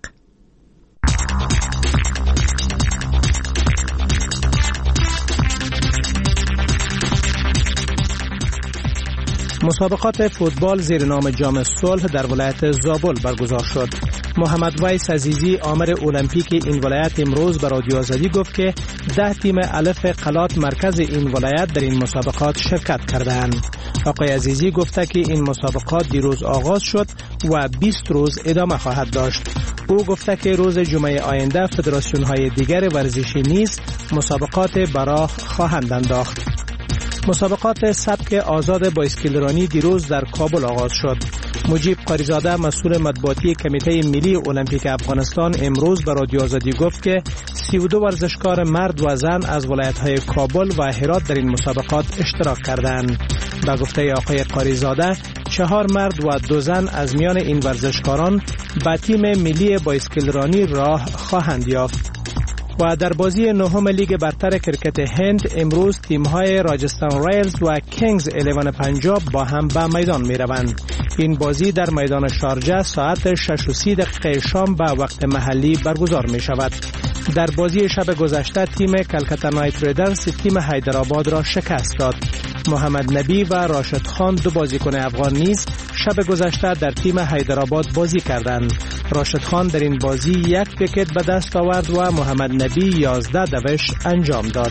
مسابقات فوتبال زیر نام جام صلح در ولایت زابل برگزار شد. محمد ویس عزیزی آمر المپیک این ولایت امروز به رادیو آزادی گفت که 10 تیم الف قلات مرکز این ولایت در این مسابقات شرکت کردند. آقای عزیزی گفته که این مسابقات دیروز آغاز شد و 20 روز ادامه خواهد داشت. او گفته که روز جمعه آینده فدراسیون های دیگر ورزشی نیز مسابقات براه خواهند انداخت. مسابقات سبک آزاد بایسکلرانی دیروز در کابل آغاز شد. مجیب قاریزاده مسئول مطبوعاتی کمیته ملی المپیک افغانستان امروز به رادیو آزادی گفت که 32 ورزشکار مرد و زن از ولایت‌های کابل و هرات در این مسابقات اشتراک کردند. به گفته آقای قاریزاده 4 مرد و 2 زن از میان این ورزشکاران به تیم ملی بایسکلرانی راه خواهند یافت. و در بازی نهم لیگ برتر کرکت هند امروز تیم‌های راجستان رایلز و کینگز 11 پنجاب با هم به میدان می‌روند. این بازی در میدان شارجه ساعت 6:30 شام به وقت محلی برگزار می‌شود. در بازی شب گذشته تیم کلکتا نایت ریدرز تیم حیدرآباد را شکست داد. محمد نبی و راشد خان 2 بازیکن افغان نیز شب گذشته در تیم حیدرآباد بازی کردند. راشد خان در این بازی 1 ویکت به دست آورد و محمد نبی 11 دوش انجام داد.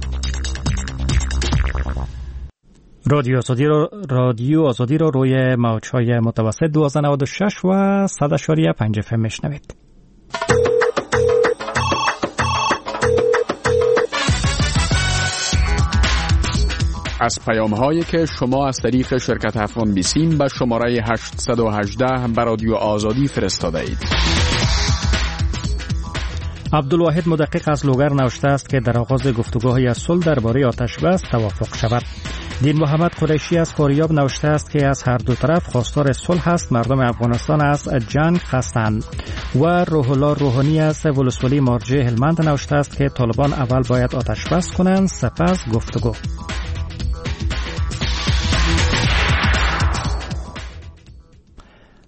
رادیو آزادی رو روی موج‌های متوسط 1296 و 100.5 FM میشنوید. از پیام‌هایی که شما از طریق شرکت افغان بیسیم به شماره 818 به رادیو آزادی فرستاده اید. عبدالواحد مدقق از لوگر نوشته است که در آغاز گفتگوهای صلح درباره آتش بس توافق شود. دین محمد قریشی از فاریاب نوشته است که از هر دو طرف خواستار صلح است. مردم افغانستان از جنگ خستند. و روح الله روحانی از ولسوالی مارجه هلمند نوشته است که طالبان اول باید آتش بس کنند سپس گفتگو.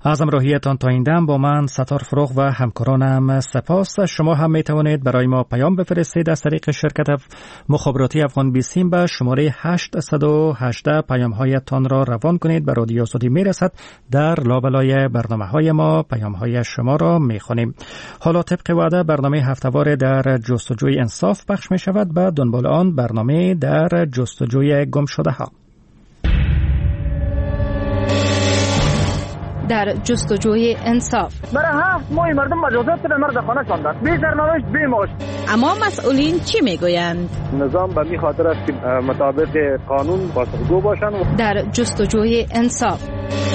از همراهیتان تا این دم با من ستار فروغ و همکارانم سپاس. شما هم می توانید برای ما پیام بفرستید از طریق شرکت مخابراتی افغان بیسیم به شماره 818 پیام‌هایتان را روان کنید. به رادیو آزادی می رسد. در لابلای برنامه‌های ما پیام‌های شما را می خوانیم. حالا طبق وعده برنامه هفته‌وار در جستجوی انصاف پخش می شود. به دنبال آن برنامه در جستجوی گمشده‌ها. در جستجوی انصاف برای 7 ماه مردم مجازات به مرد خانه شدند، بی سرنوشت بی معاش. اما مسئولین چی میگویند؟ نظام به می خاطر است که مطابق قانون پاسخگو باشند. در جستجوی انصاف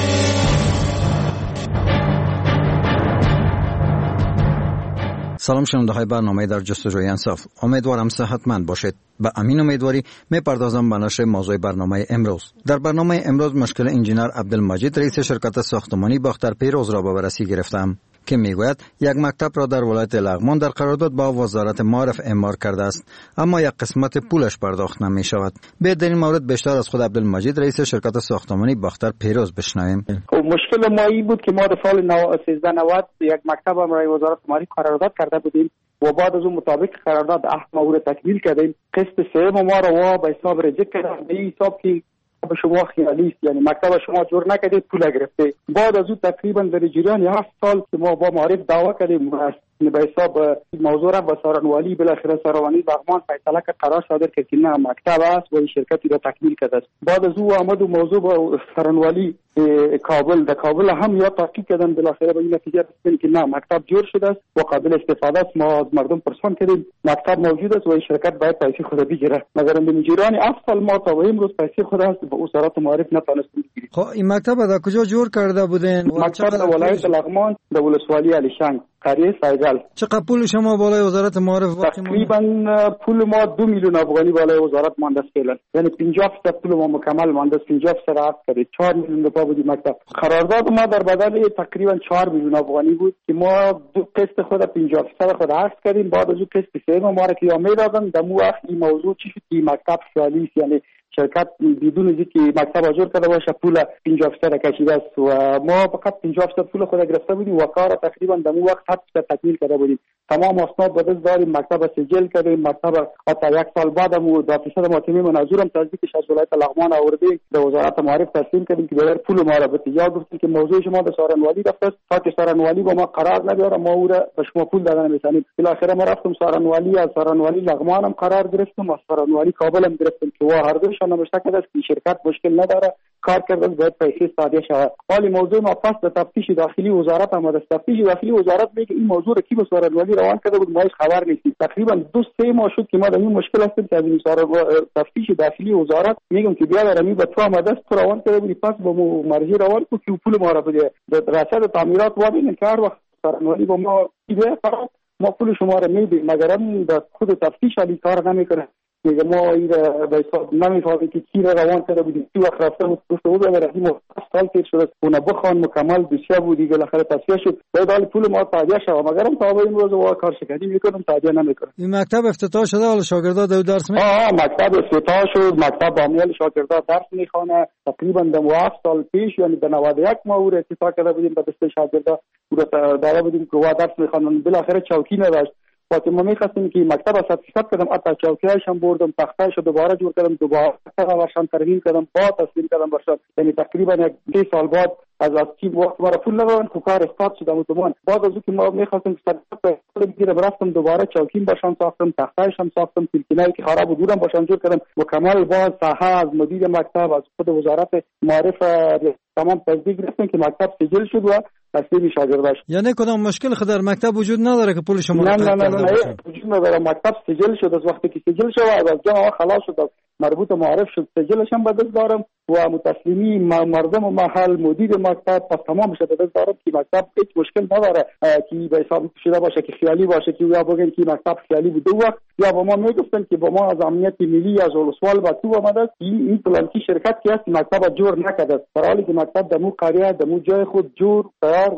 سلام شنونده های برنامه در جستجوی انصاف، امیدوارم صحتمند باشید. به امین امیدواری میپردازم به نشر موضوع برنامه امروز. در برنامه امروز مشکل انجینر عبدالمجید رئیس شرکت ساختمانی باختر پیروز را به بررسی گرفتم که میگوید یک مکتب را در ولایت لغمان در قرارداد با وزارت معارف اعمار کرده است، اما یک قسمت پولش پرداخت نمی شود. در این مورد بیشتر از خود عبدالمجید رئیس شرکت ساختمانی باختر پیروز بشنویم. مشکل ما این بود که ما در سال 1390 یک مکتب برای وزارت معارف قرارداد کرده بودیم و بعد از اون مطابق قرارداد 8 ماه را تکمیل کردیم. قسط سوم ما را به حساب رجیک کردن، به حساب که به شما خیالی است، یعنی مکتب شما جور نکردید پول گرفته. بعد از اون تقریبا در جریان 7 سال که ما با معارف دعوا کردیم به حساب موضوع را با سارنوالی بالاخره سارنوالی لغمان فیصله کرد، قرار صادر کرد که نه مکتب است و این شرکتی را تکمیل کرده است. بعد از او آمد و موضوع با سارنوالی کابل در کابل هم یا تحقیق کردن، بالاخره به این نتیجه رسیدن که نه مکتب جور شده است و قابل استفاده است. ما از مردم پرسان کردیم مکتب موجود است و این شرکت باید پیسه خود بگیره، مگر در جریان 7 سال ما تا به امروز پیسه خود است به وزارت معارف نتونستیم بگیریم. خب این مکتب در کجا جور کرده بودین؟ مکتب در ولایت لغمان در ولسوالی علیشنگ قریه سایگل. چقدر پول شما بالای وزارت معارف تقریبا پول ما 2 میلیون افغانی بالای وزارت مانده است فعلا، یعنی 50% پول ما مکمل مانده است، 50% عقد کردیم. 4 میلیون روپیه بود مکتب. قرارداد ما در بدل تقریبا 4 میلیون افغانی بود که ما دو قسط خود 50% خود عقد کردیم. بعد از اون قسط سوم ما را که میدادن در مو وقت این موضوع چی شد که مکتب خیالی است، یعنی شرکت بدون اینکه مکتب اجور کرده باشه پول 50% کشیده است و ما فقط 50% پول خود گرفته بودیم و کار تقریبا در اون وقت 7% تکمیل کرده بودیم. تمام اسناد به دست داریم، مکتب سجل کردیم. مکتب تا 1 سال بعد هم دادرس محکمه منظورم تصدیقش از ولایت لغمان آوردیم به وزارت معارف تسلیم کردیم که بغیر پول ما را به تجارت گفتیم که موضوع شما به سارنوالی رفته است تا که سارنوالی با ما قرار نگیره ما او را به شما پول دادن میتونیم. بالاخره ما رفتم سارنوالی، از سارنوالی لغمان هم قرار گرفتم، از سارنوالی کابل هم گرفتم که وا هر دوشان نوشته کرده است که شرکت مشکل نداره، کار کرده باید پیسه صادر شود. حالی موضوع ما پس به تفتیش داخلی وزارت آمد. تفتیش داخلی وزارت میگه این موضوع را کی به سارنوالی روان کرده بود، ما هیچ خبر نیستیم. تقریبا 2-3 ماه شد که ما در این مشکل هستیم که از این تفتیش داخلی وزارت میگم که بیا در می به تو آمده است، تو روان کرده بودی پس با مرجع روان کو که پول ما را بده. رصد تعمیرات و ببینن که هر وقت سارنوالی با ما ایده فرض ما پول شما را میدیم، مگر هم در خود تفتیش علی کار نمیکنه. میگه ما این به حساب نمیفهمیم که کی را روان کرده بودیم، کی وقت رفته بود گفته بود اگر این سال تیر شده اون بخوان مکمل دوسیه بود دیگه بالاخره تصفیه شد باید حال پول ما تادیه شد، مگر هم تا به این روز وا کار شکردی میکنم تادیه نمیکنم. این مکتب افتتاح شده، حالا شاگردا دو درس مکتب افتتاح شد، مکتب با میل شاگردا درس میخوانه. تقریبا در 7 سال پیش یعنی در 91 ما او را افتتاح کرده بودیم به دست شاگردا او را داره بودیم که وا درس میخوانن. بالاخره چوکی نداشت وقتی ما می‌خواستیم که مکتب را سرتیفیکات کردم، حتی چوکی‌هاش هم بردم، تخته‌اش رو دوباره جور کردم، دوباره برشان ترمیم کردم، با تسلیم کردم برشان. یعنی تقریبا 2 سال بعد از تیم وقت ما را پول ندادن که کار استارت شد اتومان. بعد از اینکه ما می‌خواستیم سرتیفیکات بگیرم رفتم دوباره چوکیم برشان ساختم، تخته‌اش هم ساختم، کلکینایی که خراب بودم برشان جور کردم. مکمل باز صحه از مدیر مکتب از خود وزارت معارف تمام تصدیق گرفتن که مکتب سجل شد و تسلیم شاگرداش. یعنی کدام مشکل خود در مکتب وجود نداره که پول شما نه وجود نداره. مکتب سجل شد، از وقتی که سجل شد از جمع خلاص شد، مربوط معارف شد، سجلش هم به دست دارم و متسلیمی مردم و محل مدیر مکتب پس تمام شده به دست دارم که مکتب هیچ مشکل نداره که به حساب شده باشه که خیالی باشه که یا بگن که مکتب خیالی بوده وقت یا با ما میگفتن که با ما از امنیت ملی از ولسوال با تو آمده این پلانکی شرکت که است مکتب جور نکرده، در حالی که مکتب دمو قریه دمو جای خود جور تیار و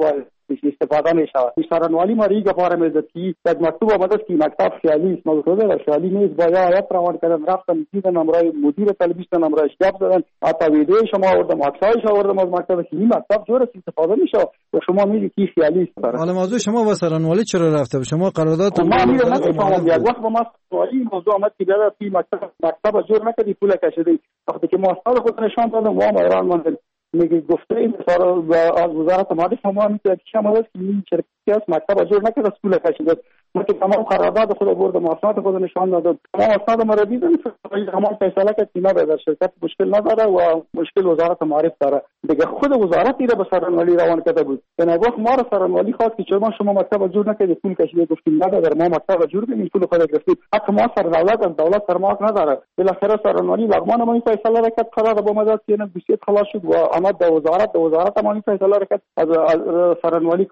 استفاده می شود. سرانوالی ما ریگ پاره میزد که یک مکتوب آمده است که مکتب خیالی است، موضوع در خیالی نیست. با یا آیت روان کردن، رفتن دیدن امرای مدیر تلویزیون امرای گپ زدن، حتی ویدیو شما آوردم، عکسایش آوردم از مکتب که این مکتب جور استفاده میشه و شما میگید که خیالی است. حالا موضوع شما با سرانوالی چرا رفته؟ شما قرارداد ما میگم یک وقت با ما سوالی موضوع آمد که بیاد فی مکتب جور نکردی پول کشیدی. وقتی که ما استاد خود نشان دادم و ما ایران ماندیم میگه گفته این از وزارت مالی شما میگه که شما است که این شرکت مکتب جور نکرده پول کشیده. ما که تمام قرارداد خود آوردم، اسناد خود نشان دادم، تمام اسناد ما را دیدن، تمام فیصله کرد که در شرکت مشکل نداره و مشکل وزارت معارف داره. دیگه خود وزارت ایره به سرانوالی روان کرده بود. یعنی وقت ما را سرانوالی خواست که چرا شما مکتب جور نکردید پول کشیده، گفتیم نداره، ما مکتب جور کردیم پول خود گرفتیم. حتی ما سر دولت از دولت سرمایه نداره. بالاخره سرانوالی لغمان ما این فیصله را کرد، قرار با مدت که این دوسیه خلاص شد و آمد به وزارت ما این فیصله را کرد از سرانوالی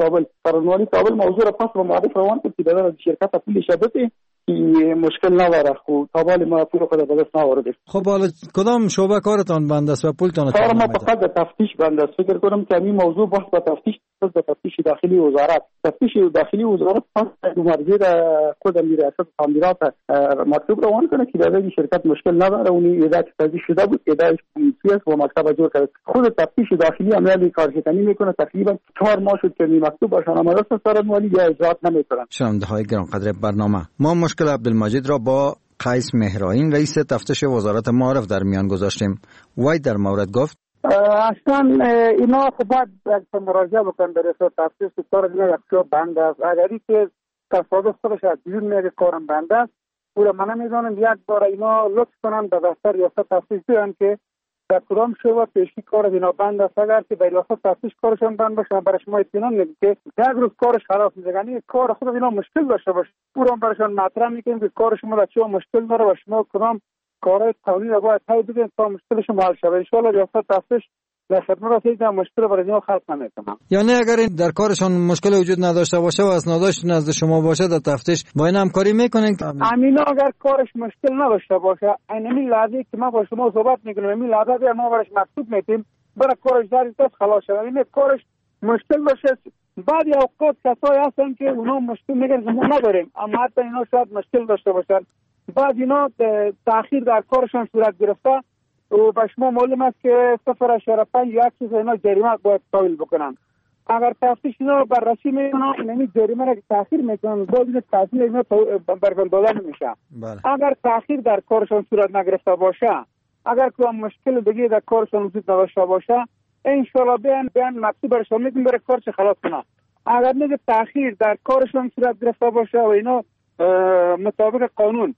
کابل موضوع را پس به معارف روان کرد که در شرکت پول شبته که مشکل نداره. خب تا ما پول خود به دست نآوردیم. خب حالا کدام شعبه کارتان بند است و پولتان کار ما فقط به تفتیش بند است. فکر کنم که این موضوع بحث به تفتیش داخلی وزارت. تفتیش داخلی وزارت پس مرجع خود ریاست تعمیرات مکتوب روان کنه که در این شرکت مشکل نداره. اون ادعا تازی شده بود، ادعای پلیس و مکتب جور کرد. خود تفتیش داخلی عملی کارشکنی میکنه. تقریبا 4 ماه شد که مکتوب باشن آمده است سرانوالی یا اجرات نمیکنن. شنونده‌های گرانقدر برنامه، ما مشکل عبدالمجید را با قیس مهرائین رئیس تفتیش وزارت معارف در میان گذاشتیم. وی در مورد گفت اصلا اینا خب باید مراجعه بکنن به رئیس تفتیش که کار دیگه یک بند است. اگری که تصادف خودش از بیرون میگه کارم بند است، پورا من نمیدونم یک بار اینا لطف کنن به دفتر ریاست تفتیش بیان که در کدام شعبه پیشی کار اینا بند است. اگر که به ریاست تفتیش کارشون بند باشه برای شما اطمینان میدیم که یک روز کارش خلاص میشه، یعنی کار خود اینا مشکل داشته باشه پورا براشون مطرح میکنیم که کار شما در چه مشکل داره و شما کدام کارهای قانونی را باید طی بدین تا مشکلش حل شه. ان شاء الله ریاست تفتیش در خدمت است، مشکل برای اینا خلق نمیکنم. یعنی اگر در کارشون مشکل وجود نداشته باشه و اسنادش نزد شما باشه در تفتیش با این همکاری میکنین؟ امینا اگر کارش مشکل نداشته باشه اینمی لحظه که ما با شما صحبت میکنیم این لحظه ما براش مکتوب میدیم برای کارش در دست خلاص شه. این کارش مشکل باشه بعضی اوقات کسایی هستن که اونا مشکل میگن ما نداریم، اما حتی اینا شاید مشکل داشته باشن. بعض اینا تأخیر در کارشان صورت گرفته و به شما معلوم است که 0.5 یک چیز اینا جریمه باید قابل بکنن. اگر تفتیش اینا بررسی میکنن اینمی جریمه را که تأخیر میکنن باید تأخیر اینا برگان داده نمیشه. اگر تأخیر در کارشان صورت نگرفته باشه، اگر که مشکل دیگه در کارشان وجود نداشته باشه، انشالله بیان مکتوب برشان میدیم برای کارش خلاص کنن. اگر میگه تأخیر در کارشان صورت گرفته باشه و اینا مطابق قانون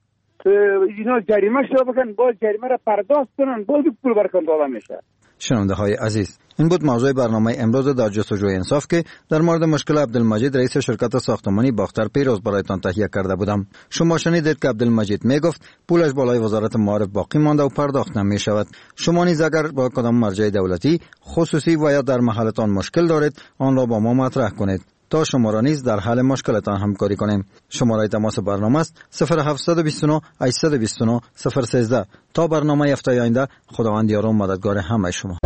اینا جریمه شده بکن باید جریمه را پرداخت کنن باید پول برکن داده میشه. شنونده های عزیز، این بود موضوع برنامه امروز در جستجوی انصاف که در مورد مشکل عبدالمجید رئیس شرکت ساختمانی باختر پیروز برایتان تهیه کرده بودم. شما شنیدید که عبدالمجید میگفت پولش بالای وزارت معارف باقی مانده و پرداخت نمی شود. شما نیز اگر با کدام مرجع دولتی خصوصی و یا در محلتان مشکل دارید آن را با ما مطرح کنید تا شما را نیز در حل مشکلتان همکاری کنیم. شماره تماس برنامه است 0729 829 013. تا برنامه هفته آینده، خداوند یار و مددگار همه شما.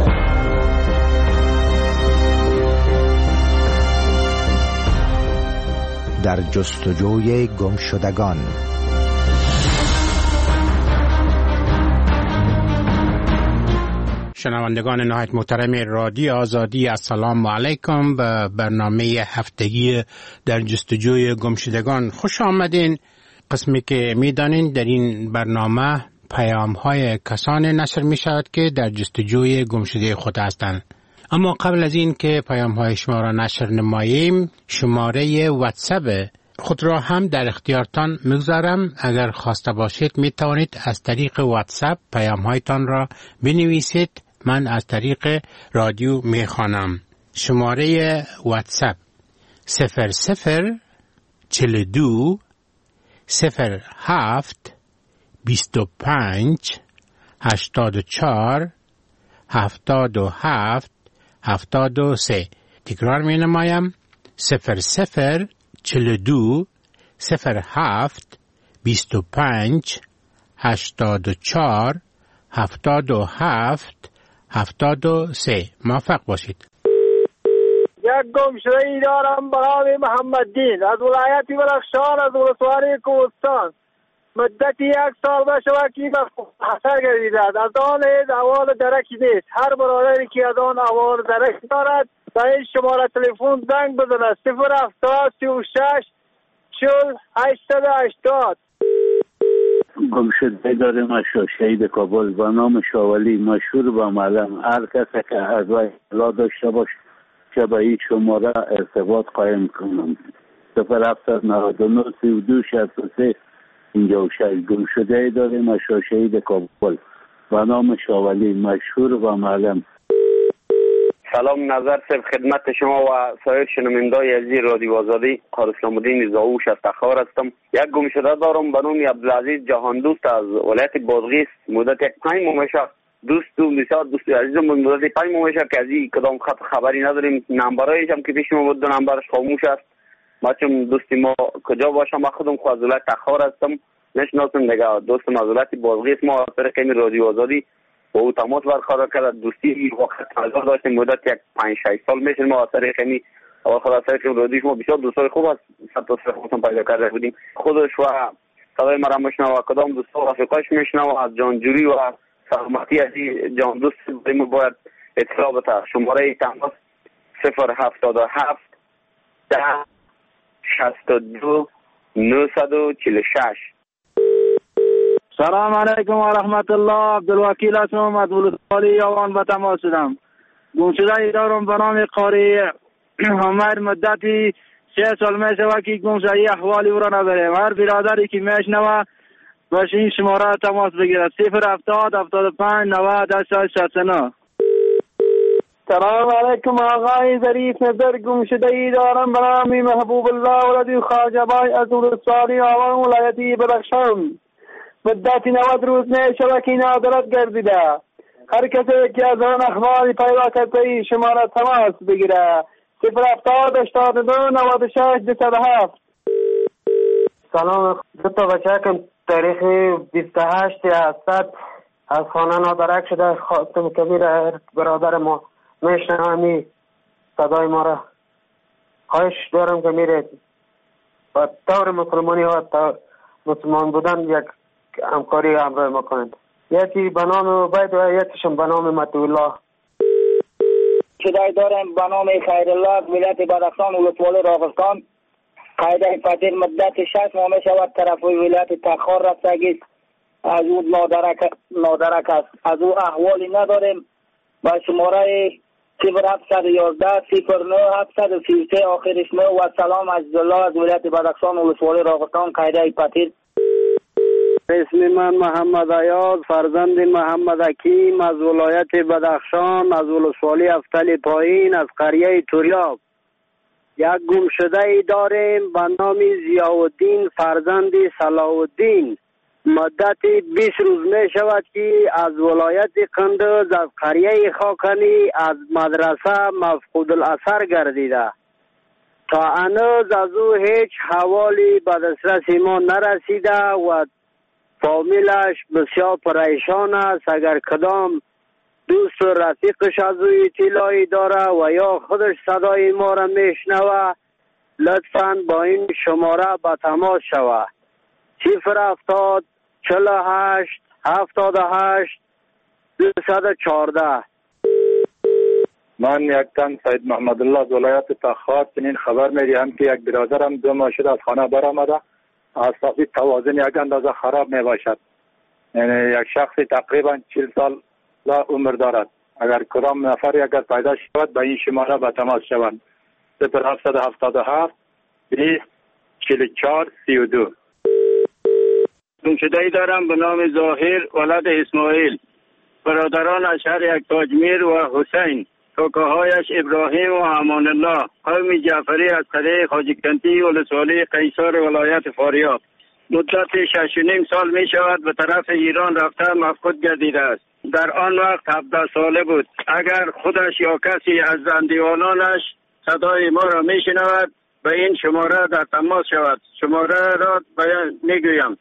در جستجوی گمشدگان. شنوندگان نهایت محترم رادیو آزادی، السلام علیکم. به برنامه هفتگی در جستجوی گمشدگان خوش آمدین. قسمی که میدانین در این برنامه پیام های کسانی نشر می شود که در جستجوی گمشده خود هستند. اما قبل از این که پیام های شما را نشر نماییم، شماره واتساپ خود را هم در اختیارتان میگذارم. اگر خواسته باشید می توانید از طریق واتساپ پیام هایتان را بنویسید، من از طریق رادیو می خوانم. شماره واتساپ 0042 07 25 84 77 73. تکرار می نمایم 0042 07 25 84 77 73. موفق باشید. یک گمشده ای دارم به نام محمد دین از ولایت بدخشان از ولسوالی کوهستان. مدت 1 سال بشود که به خطر گردیده است. از آن هیچ احوال درکی نیست. هر برادری که از آن احوال درک دارد به این شماره تلفن زنگ بزند 070 36 40 880. گمشده داریم از شهید کابل به نام شاولی مشهور و معلم. هر کسی که از وی اطلاع داشته باشه که به این شماره ارتباط قایم کنم 0799 32 63 56. گمشده داریم از شهید کابل به نام شاولی مشهور و معلم. سلام نظر صاحب خدمت شما و سایر شنوندگان عزیز رادیو آزادی. قاری اسلام الدین زاووش از تخار هستم. یک گمشده دارم به نام عبدالعزیز جهان دوست از ولایت بادغیس. مدت 5 ماه میشه دوست و بسیار دوست عزیزم مدت 5 ماه میشه که از این کدام خط خبری نداریم. نمبرایش هم که پیش ما بود 2 نمبرش خاموش است. ما چون دوستی ما کجا باشم ما خودم از ولایت تخار هستم نشناسم دیگه. دوستم از ولایت بادغیس ما از طریق رادیو آزادی با او تماس برقرار کرد. دوستی وقت تازه داشتیم مدت 5-6 سال میشه. ما از طریق اول خدا طریق رادیو ما بسیار دوستای خوب است. صد تا خودم پیدا کرده بودیم. خودش و صدای مرا میشنوه کدام دوستا رفیقاش میشنوه از جانجوری و سلامتی از جان دوست ما باید اطلاع بده. شماره تماس 077 10 62 946. سلام علیکم و رحمت الله. عبدالوکیل هستم از ولسوالی یوان به تماس شدم. گمشده ای دارم به نام قاری عمر. مدتی 3 سال میشه که گمشده احوالی او را نداریم. هر برادری که میشنوه باشه این شماره تماس بگیرد 070 75 90 69. سلام علیکم آقای ظریف نظر. گمشده ای دارم به نام محبوب الله ولدی خواجه بای از ولسوالی آوان ولایتی بدخشان. مدت 90 روز میشه که نادرت گردیده. هر کسی که از آن اخباری پیدا کرده شماره تماس بگیره 070 82 96 207. سلام. 2 تا بچه که تاریخ 28 اسد از خانه نادرک شده. خاتم کبیر برادر ما میشنمی صدای ما را. خواهش دارم که میره با طور مسلمانی و مسلمان بودن یک همکاری همراه ما کنند. یکی به نام عبید و یکیشون به نام مطیع. شدای دارم به نام خیرالله ولایت بدخشان ولسوالی راغستان. قاعده فتیر مدت 6 ماه می شود طرف ولایت تخار رفتگی از او نادرک است. از او احوالی نداریم. با شماره 0711 09 733 آخرش 9 و سلام عزیزالله از ولایت بدخشان ولسوالی راغستان. قاعده فتیر. اسم من محمد عیاض فرزند محمد حکیم از ولایت بدخشان از ولسوالی افتل پایین از قریه توریاب. یک گمشده ای داریم به نام ضیاءالدین فرزند صلاح الدین. مدت 20 روز می شود که از ولایت قندوز از قریه خاکنی از مدرسه مفقود الاثر گردیده. تا هنوز از او هیچ حوالی به دسترس ما نرسیده و فامیلش بسیار پریشان است. اگر کدام دوست و رفیقش از او اطلاعی داره و یا خودش صدای ما را میشنوه لطفاً با این شماره به تماس شوه 070 48 78 214. من یک تن سید محمد الله از ولایت تخار چنین خبر می‌دهم که یک برادرم 2 ماه شده از خانه برآمده. اساسی توازن یک اندازه خراب می باشد. یعنی یک شخص تقریبا 40 سال عمر دارد. اگر کدام نفری اگر پیدا شود به این شماره به تماس شوند 0777 20 44 32. گمشده ای دارم به نام ظاهر ولد اسماعیل. برادران از شهر یکتاجمیر و حسین. کاکاهایش ابراهیم و امان الله. قوم جعفری از قریه خواجه‌کنتی ولسوالی قیصر ولایت فاریاب. مدت 6.5 سال می شود به طرف ایران رفته مفقود گردیده است. در آن وقت 17 ساله بود. اگر خودش یا کسی از زندگیانانش صدای ما را می شنود به این شماره در تماس شود. شماره را بیان می گویم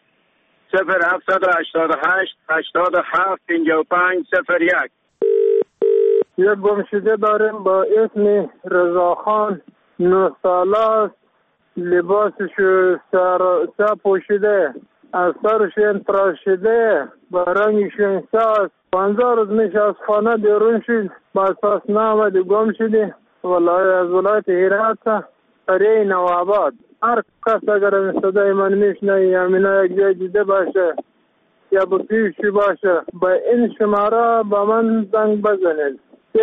0788 87 55 01. یک گمشده داریم با اسم رضاخان، 9 ساله است، لباسش سر پوشیده، از سرش تراشیده، با رنگش ساست. 15 روز میشه از خانه بیرون شد، باز پس نامده، گم شده. از ولایت هرات قریه نوآباد. هر کس اگر این صدای من میشنه یا مینا یک جای دیده باشه یا با پیشی باشه، با این شماره با من زنگ بزنید.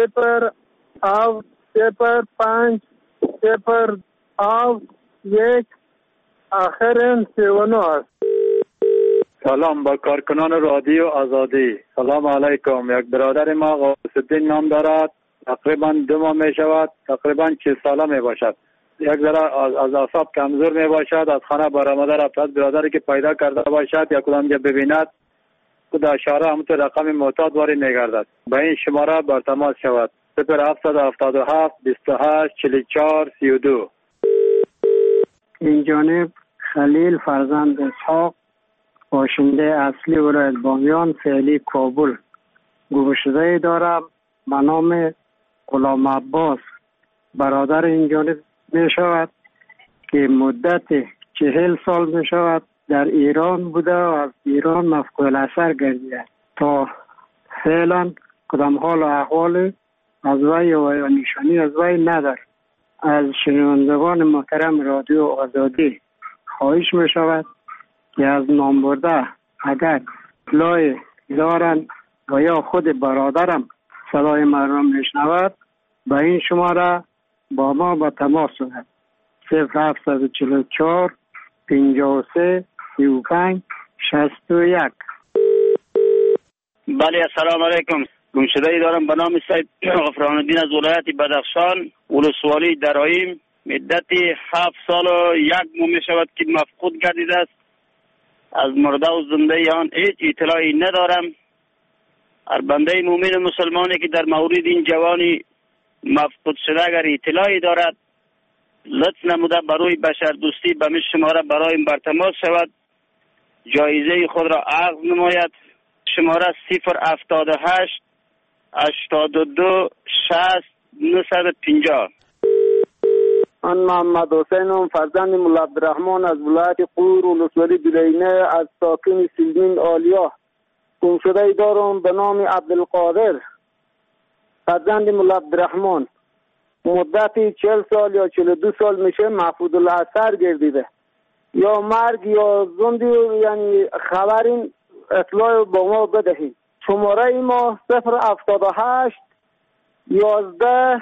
0-5-0-1 آخرین 39 است. سلام با کارکنان رادیو آزادی. سلام علیکم. یک برادر ما غوث‌الدین نام دارد، تقریبا 2 ماه می شود، تقریبا 40 ساله می باشد. یک ذره از اعصاب کمزور می باشد، از خانه برآمده رفت. از برادری که پیدا کرده باشد یا کدام جا ببیند خود اشاره همونطور رقم معتاد وارد می گردد. به این شماره بر تماس شود. 0777 28 44 32. این جانب خلیل فرزند اسحاق، باشنده اصلی ولایت بامیان، فعلی کابل، گمشده دارم به نام غلام عباس. برادر این جانب می شود که مدت 40 سال می شود در ایران بوده و از ایران مفقود اثر گردیده. تا فعلا کدام حال و احوال از وی و نشانی از وی ندار. از شنوندگان محترم رادیو آزادی خواهش می شود که از نام برده اگر اطلاعی دارند و یا خود برادرم صدای من را می شنود به این شماره با ما به تماس شود. 0744 53 35 61. بله السلام علیکم. گمشده‌ای دارم به نام سید غفران‌الدین از ولایت بدخشان، ولسوالی درایم. مدت 7 سال و 1 ماه می شود که مفقود گردیده است. از مرده و زنده آن هیچ اطلاعی ندارم. هر بنده مومن مسلمانی که در مورد این جوانی مفقود شده اگر اطلاعی دارد لطف نموده برای بشر دوستی به می شماره برایم بر تماس شود، جایزه خود را عرض نماید. شماره 078 82 60 950. من محمد حسینم، فرزند مولا عبدالرحمن از ولایت قور ولسوالی دلینه، از ساکن سلمین آلیا. گمشده دارم به نام عبدالقادر، فرزند مولا عبدالرحمن. مدتی 40 سال یا 42 سال میشه مفقود الاثر گردیده. یا مرگ یا زندی، یعنی خبرین اطلاع با ما بدهید. شماره ما 078 11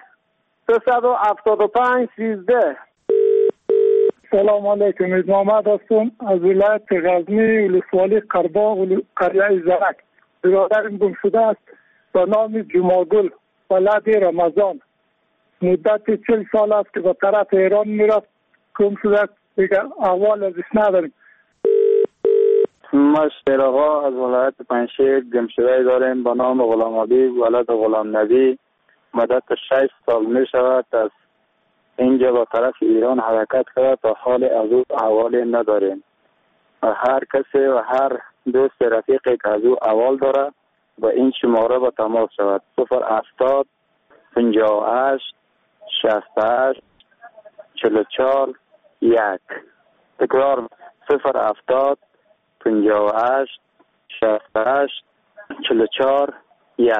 375 13. سلام علیکم. محمد هستم از ولایت غزنی، ولسوالی قرباغ، قریه زرک. برادرم گم شده است به نام جمعگل ولد رمضان. مدت 40 سال است که به طرف ایران میرفت، گم شده است. دیگر احوال ازش نداریم. ما شیراغا از ولایت پنشیر گمشده داریم به نام غلام حبیب ولد غلام نبی. مدت 6 سال می شود از اینجا به طرف ایران حرکت کرده، تا حال از او احوالی نداریم. و هر کسی و هر دوست رفیقی که از او احوال داره با این شماره به تماس شود. 070 58 68 44 1. تکرار 070 58 68 44 1.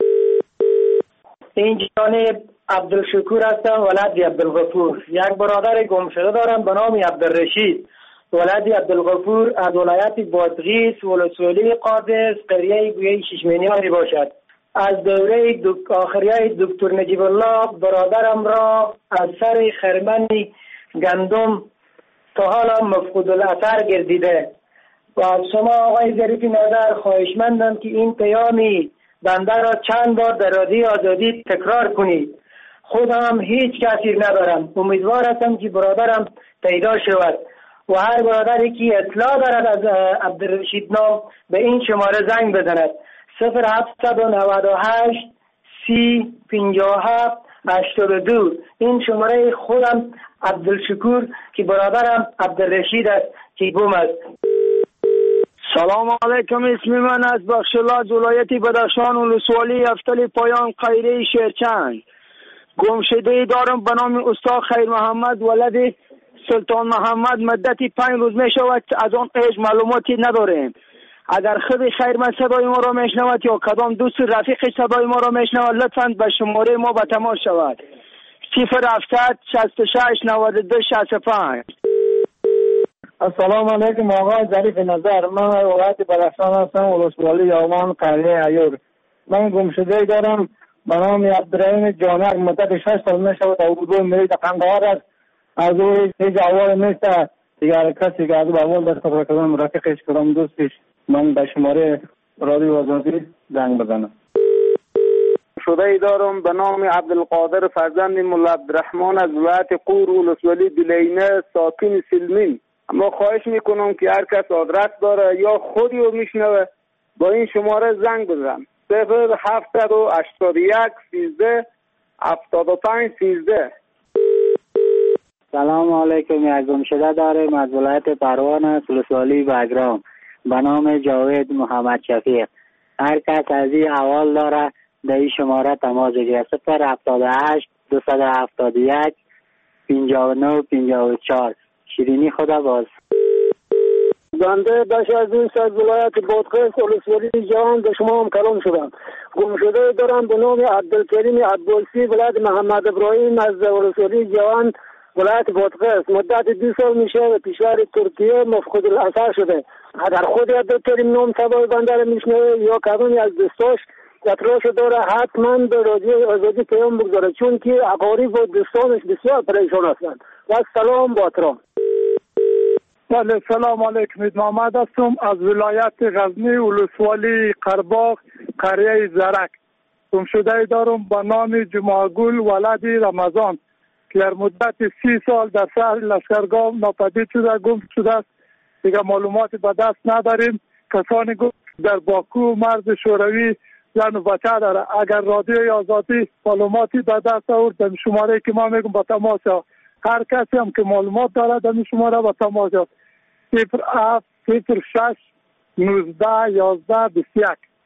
این جانب عبدالشکور هستم، ولد عبدالغفور. یک برادر گم شده دارم به نام عبدالرشید، ولد عبدالغفور، از ولایت بادغیس، ولسوالی قادس، قریه گویه ششمینیان باشد. از دوره آخریه دکتر نجیب الله برادرم را از سر خرمن گندم تا حالا مفقود الاثر گردیده و از شما آقای ظریف نظر خواهشمندم که این پیامی بنده را چند بار در رادیو آزادی تکرار کنید. خودم هیچ کسی ندارم. امیدوار هستم که برادرم پیدا شود و هر برادری که اطلاع دارد از عبدالرشید نام به این شماره زنگ بزند. 0798 30 57 82. این شماره خودم عبدالشکور که برادرم عبدالرشید است که گم است. سلام علیکم. اسم من از بخشالله از ولایت بدخشان ولسوالی افتل پایان قیره شیرچند. گمشده دارم به نام استاد خیر محمد ولد سلطان محمد. مدتی 5 روز می شود از آن ایش معلوماتی نداریم. اگر خود خیر من صدای ما را میشنود یا کدام دوست رفیق صدای ما را میشنود لطفاً به شماره ما به تماس شود 0700 66 92 65. السلام علیکم آقای ظریف نظر. من ولایت بدخشان هستم ولسوالی یاوان قریه ایور. من گمشده دارم به نام عبدالرحیم جانک. مدت 6 سال می شود اردو میرید قنقار است. از او هیچ اول نیست دیگر کسی که از اول در سفر کردم رفیقش کردم دوستش. من به شماره رادیو آزادی زنگ بزنم. شده دارم به نام عبدالقادر فرزند مولا عبدالرحمن از ولایت قور ولسوالی دلینه ساکن سلمین. اما خواهش میکنم که هر کس آدرس داره یا خودی رو میشنوه با این شماره زنگ بزن 0781 13 75 13. سلام علیکم. از گمشده داریم از ولایت پروان است ولسوالی بگرام به نام جاوید محمد شفیق. هر کس از این احوال داره در این شماره تماس بگیره 078 271 59 54. شیرینی خدا باز. بنده بخش عزیز از ولایت بادغیس ولسوالی جوان به شما هم کلام شدم. گمشده دارم به نام عبدالکریم عبدالسی ولایت محمد ابراهیم از ولسوالی جوان ولایت بادغیس. مدت 2 سال میشه و کشور ترکیه مفقود الاثر شده. اگر خود عبدالکریم نام صدای بنده را میشنوه یا کدومی از دوستاش اطلاعش داره حتما به رادیو آزادی پیام بگذاره چون که اقارب و دوستانش بسیار پریشان هستند. و سلام با احترام. بله سلام علیکم. محمد هستم از ولایت غزنی ولسوالی قرباغ قریه زرک. گمشده دارم به نام جمعه‌گل ولد رمضان که در مدت 30 سال در شهر لشکرگاه ناپدید شده گم شده است. دیگه معلوماتی به دست نداریم. کسانی گفت در باکو و مرز شوروی زن و بچه داره. اگر رادیوی آزادی معلوماتی به دست آورد در شماره که ما میگم با تماس شد. هر کسی هم که معلومات داره در شماره با تماس شد 07 06 19 11 21.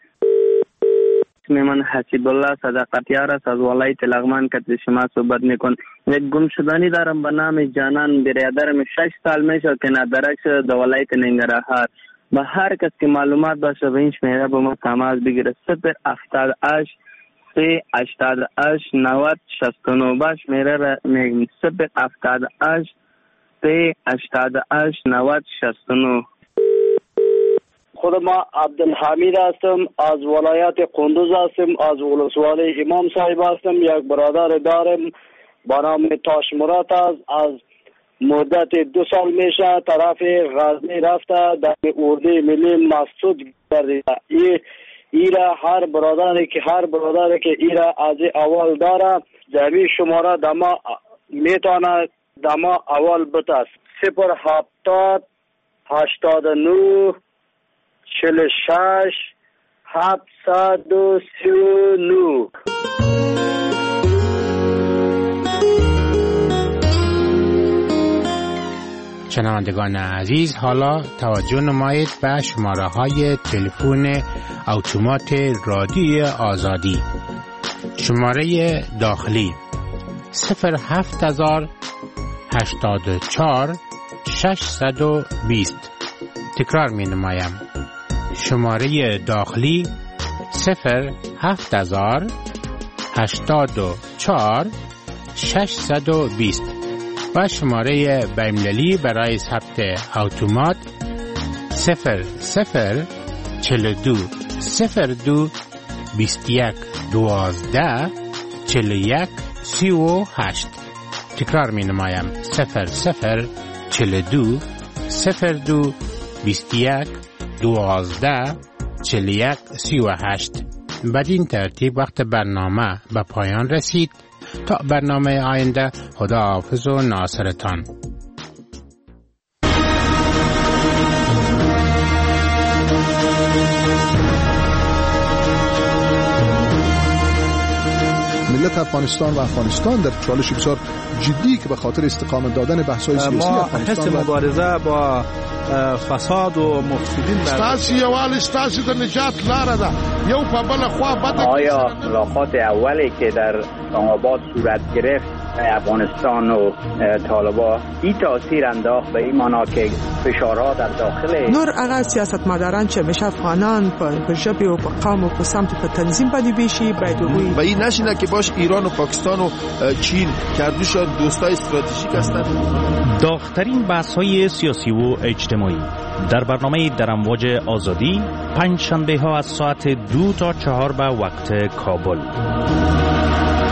اسم من حسیب الله صداقتیار است از ولایت لغمان که شما صحبت میکن. یک گمشدنی دارم به نام جانان برادرم 6 سال میشه که ندرک شده در ولایت ننگرهار. به هر کس که معلومات باشه به این شماره با ما تماس بگیره 078 388 90 69. باش میره را میگم 078 388 90 69. خود ما عبدالحمید هستم از ولایت قندوز هستم از ولسوالی امام صاحب هستم. یک برادر دارم با نام تاش مراد است. از مدت 2 سال میشه طرف غزنی رفته در اردوی ملی مسعود گردیده. ایرا هر برادری که ایرا از اول داره جمعی شماره دما میتونه دما اول بتاست 070 89 46 739. شنوندگان عزیز، حالا توجه نمایید به شماره های تلفن اتومات رادیو آزادی. شماره داخلی 07084 620. تکرار می نمایم. شماره داخلی 07084 620 و شماره بین‌المللی برای ثبت اتومات 0042 02 21 12 41 38. تکرار می نمایم 0042 02 21 12 41 38. بدین ترتیب وقت برنامه به پایان رسید. تا برنامه آینده، خدا حافظ و ناصرتان. ملت افغانستان و افغانستان در چالش بسیار جدی که به خاطر استقامت دادن بحث‌های سیاسی افغانستان حس مبارزه با فساد و مفسدین ستاسي یوال ستاسي د نجات لاره ده یو په بل خوا بد. آیا ملاقات اولی که در اسلام‌آباد صورت گرفت افغانستان و طالبان این تاثیر انداخت به این معنا که فشارها در داخل نور هغه سیاستمداران چې همیشه افغانان په ژبه او په قوم او په سمت په تنظیم باندې بیشي باید و این نشینه که باش ایران و پاکستان و چین که دوشان دوستای استراتژیک هستند. داغ‌ترین بحث‌های سیاسی و اجتماعی در برنامه در امواج آزادی پنج شنبه ها از ساعت 2 تا 4 به وقت کابل.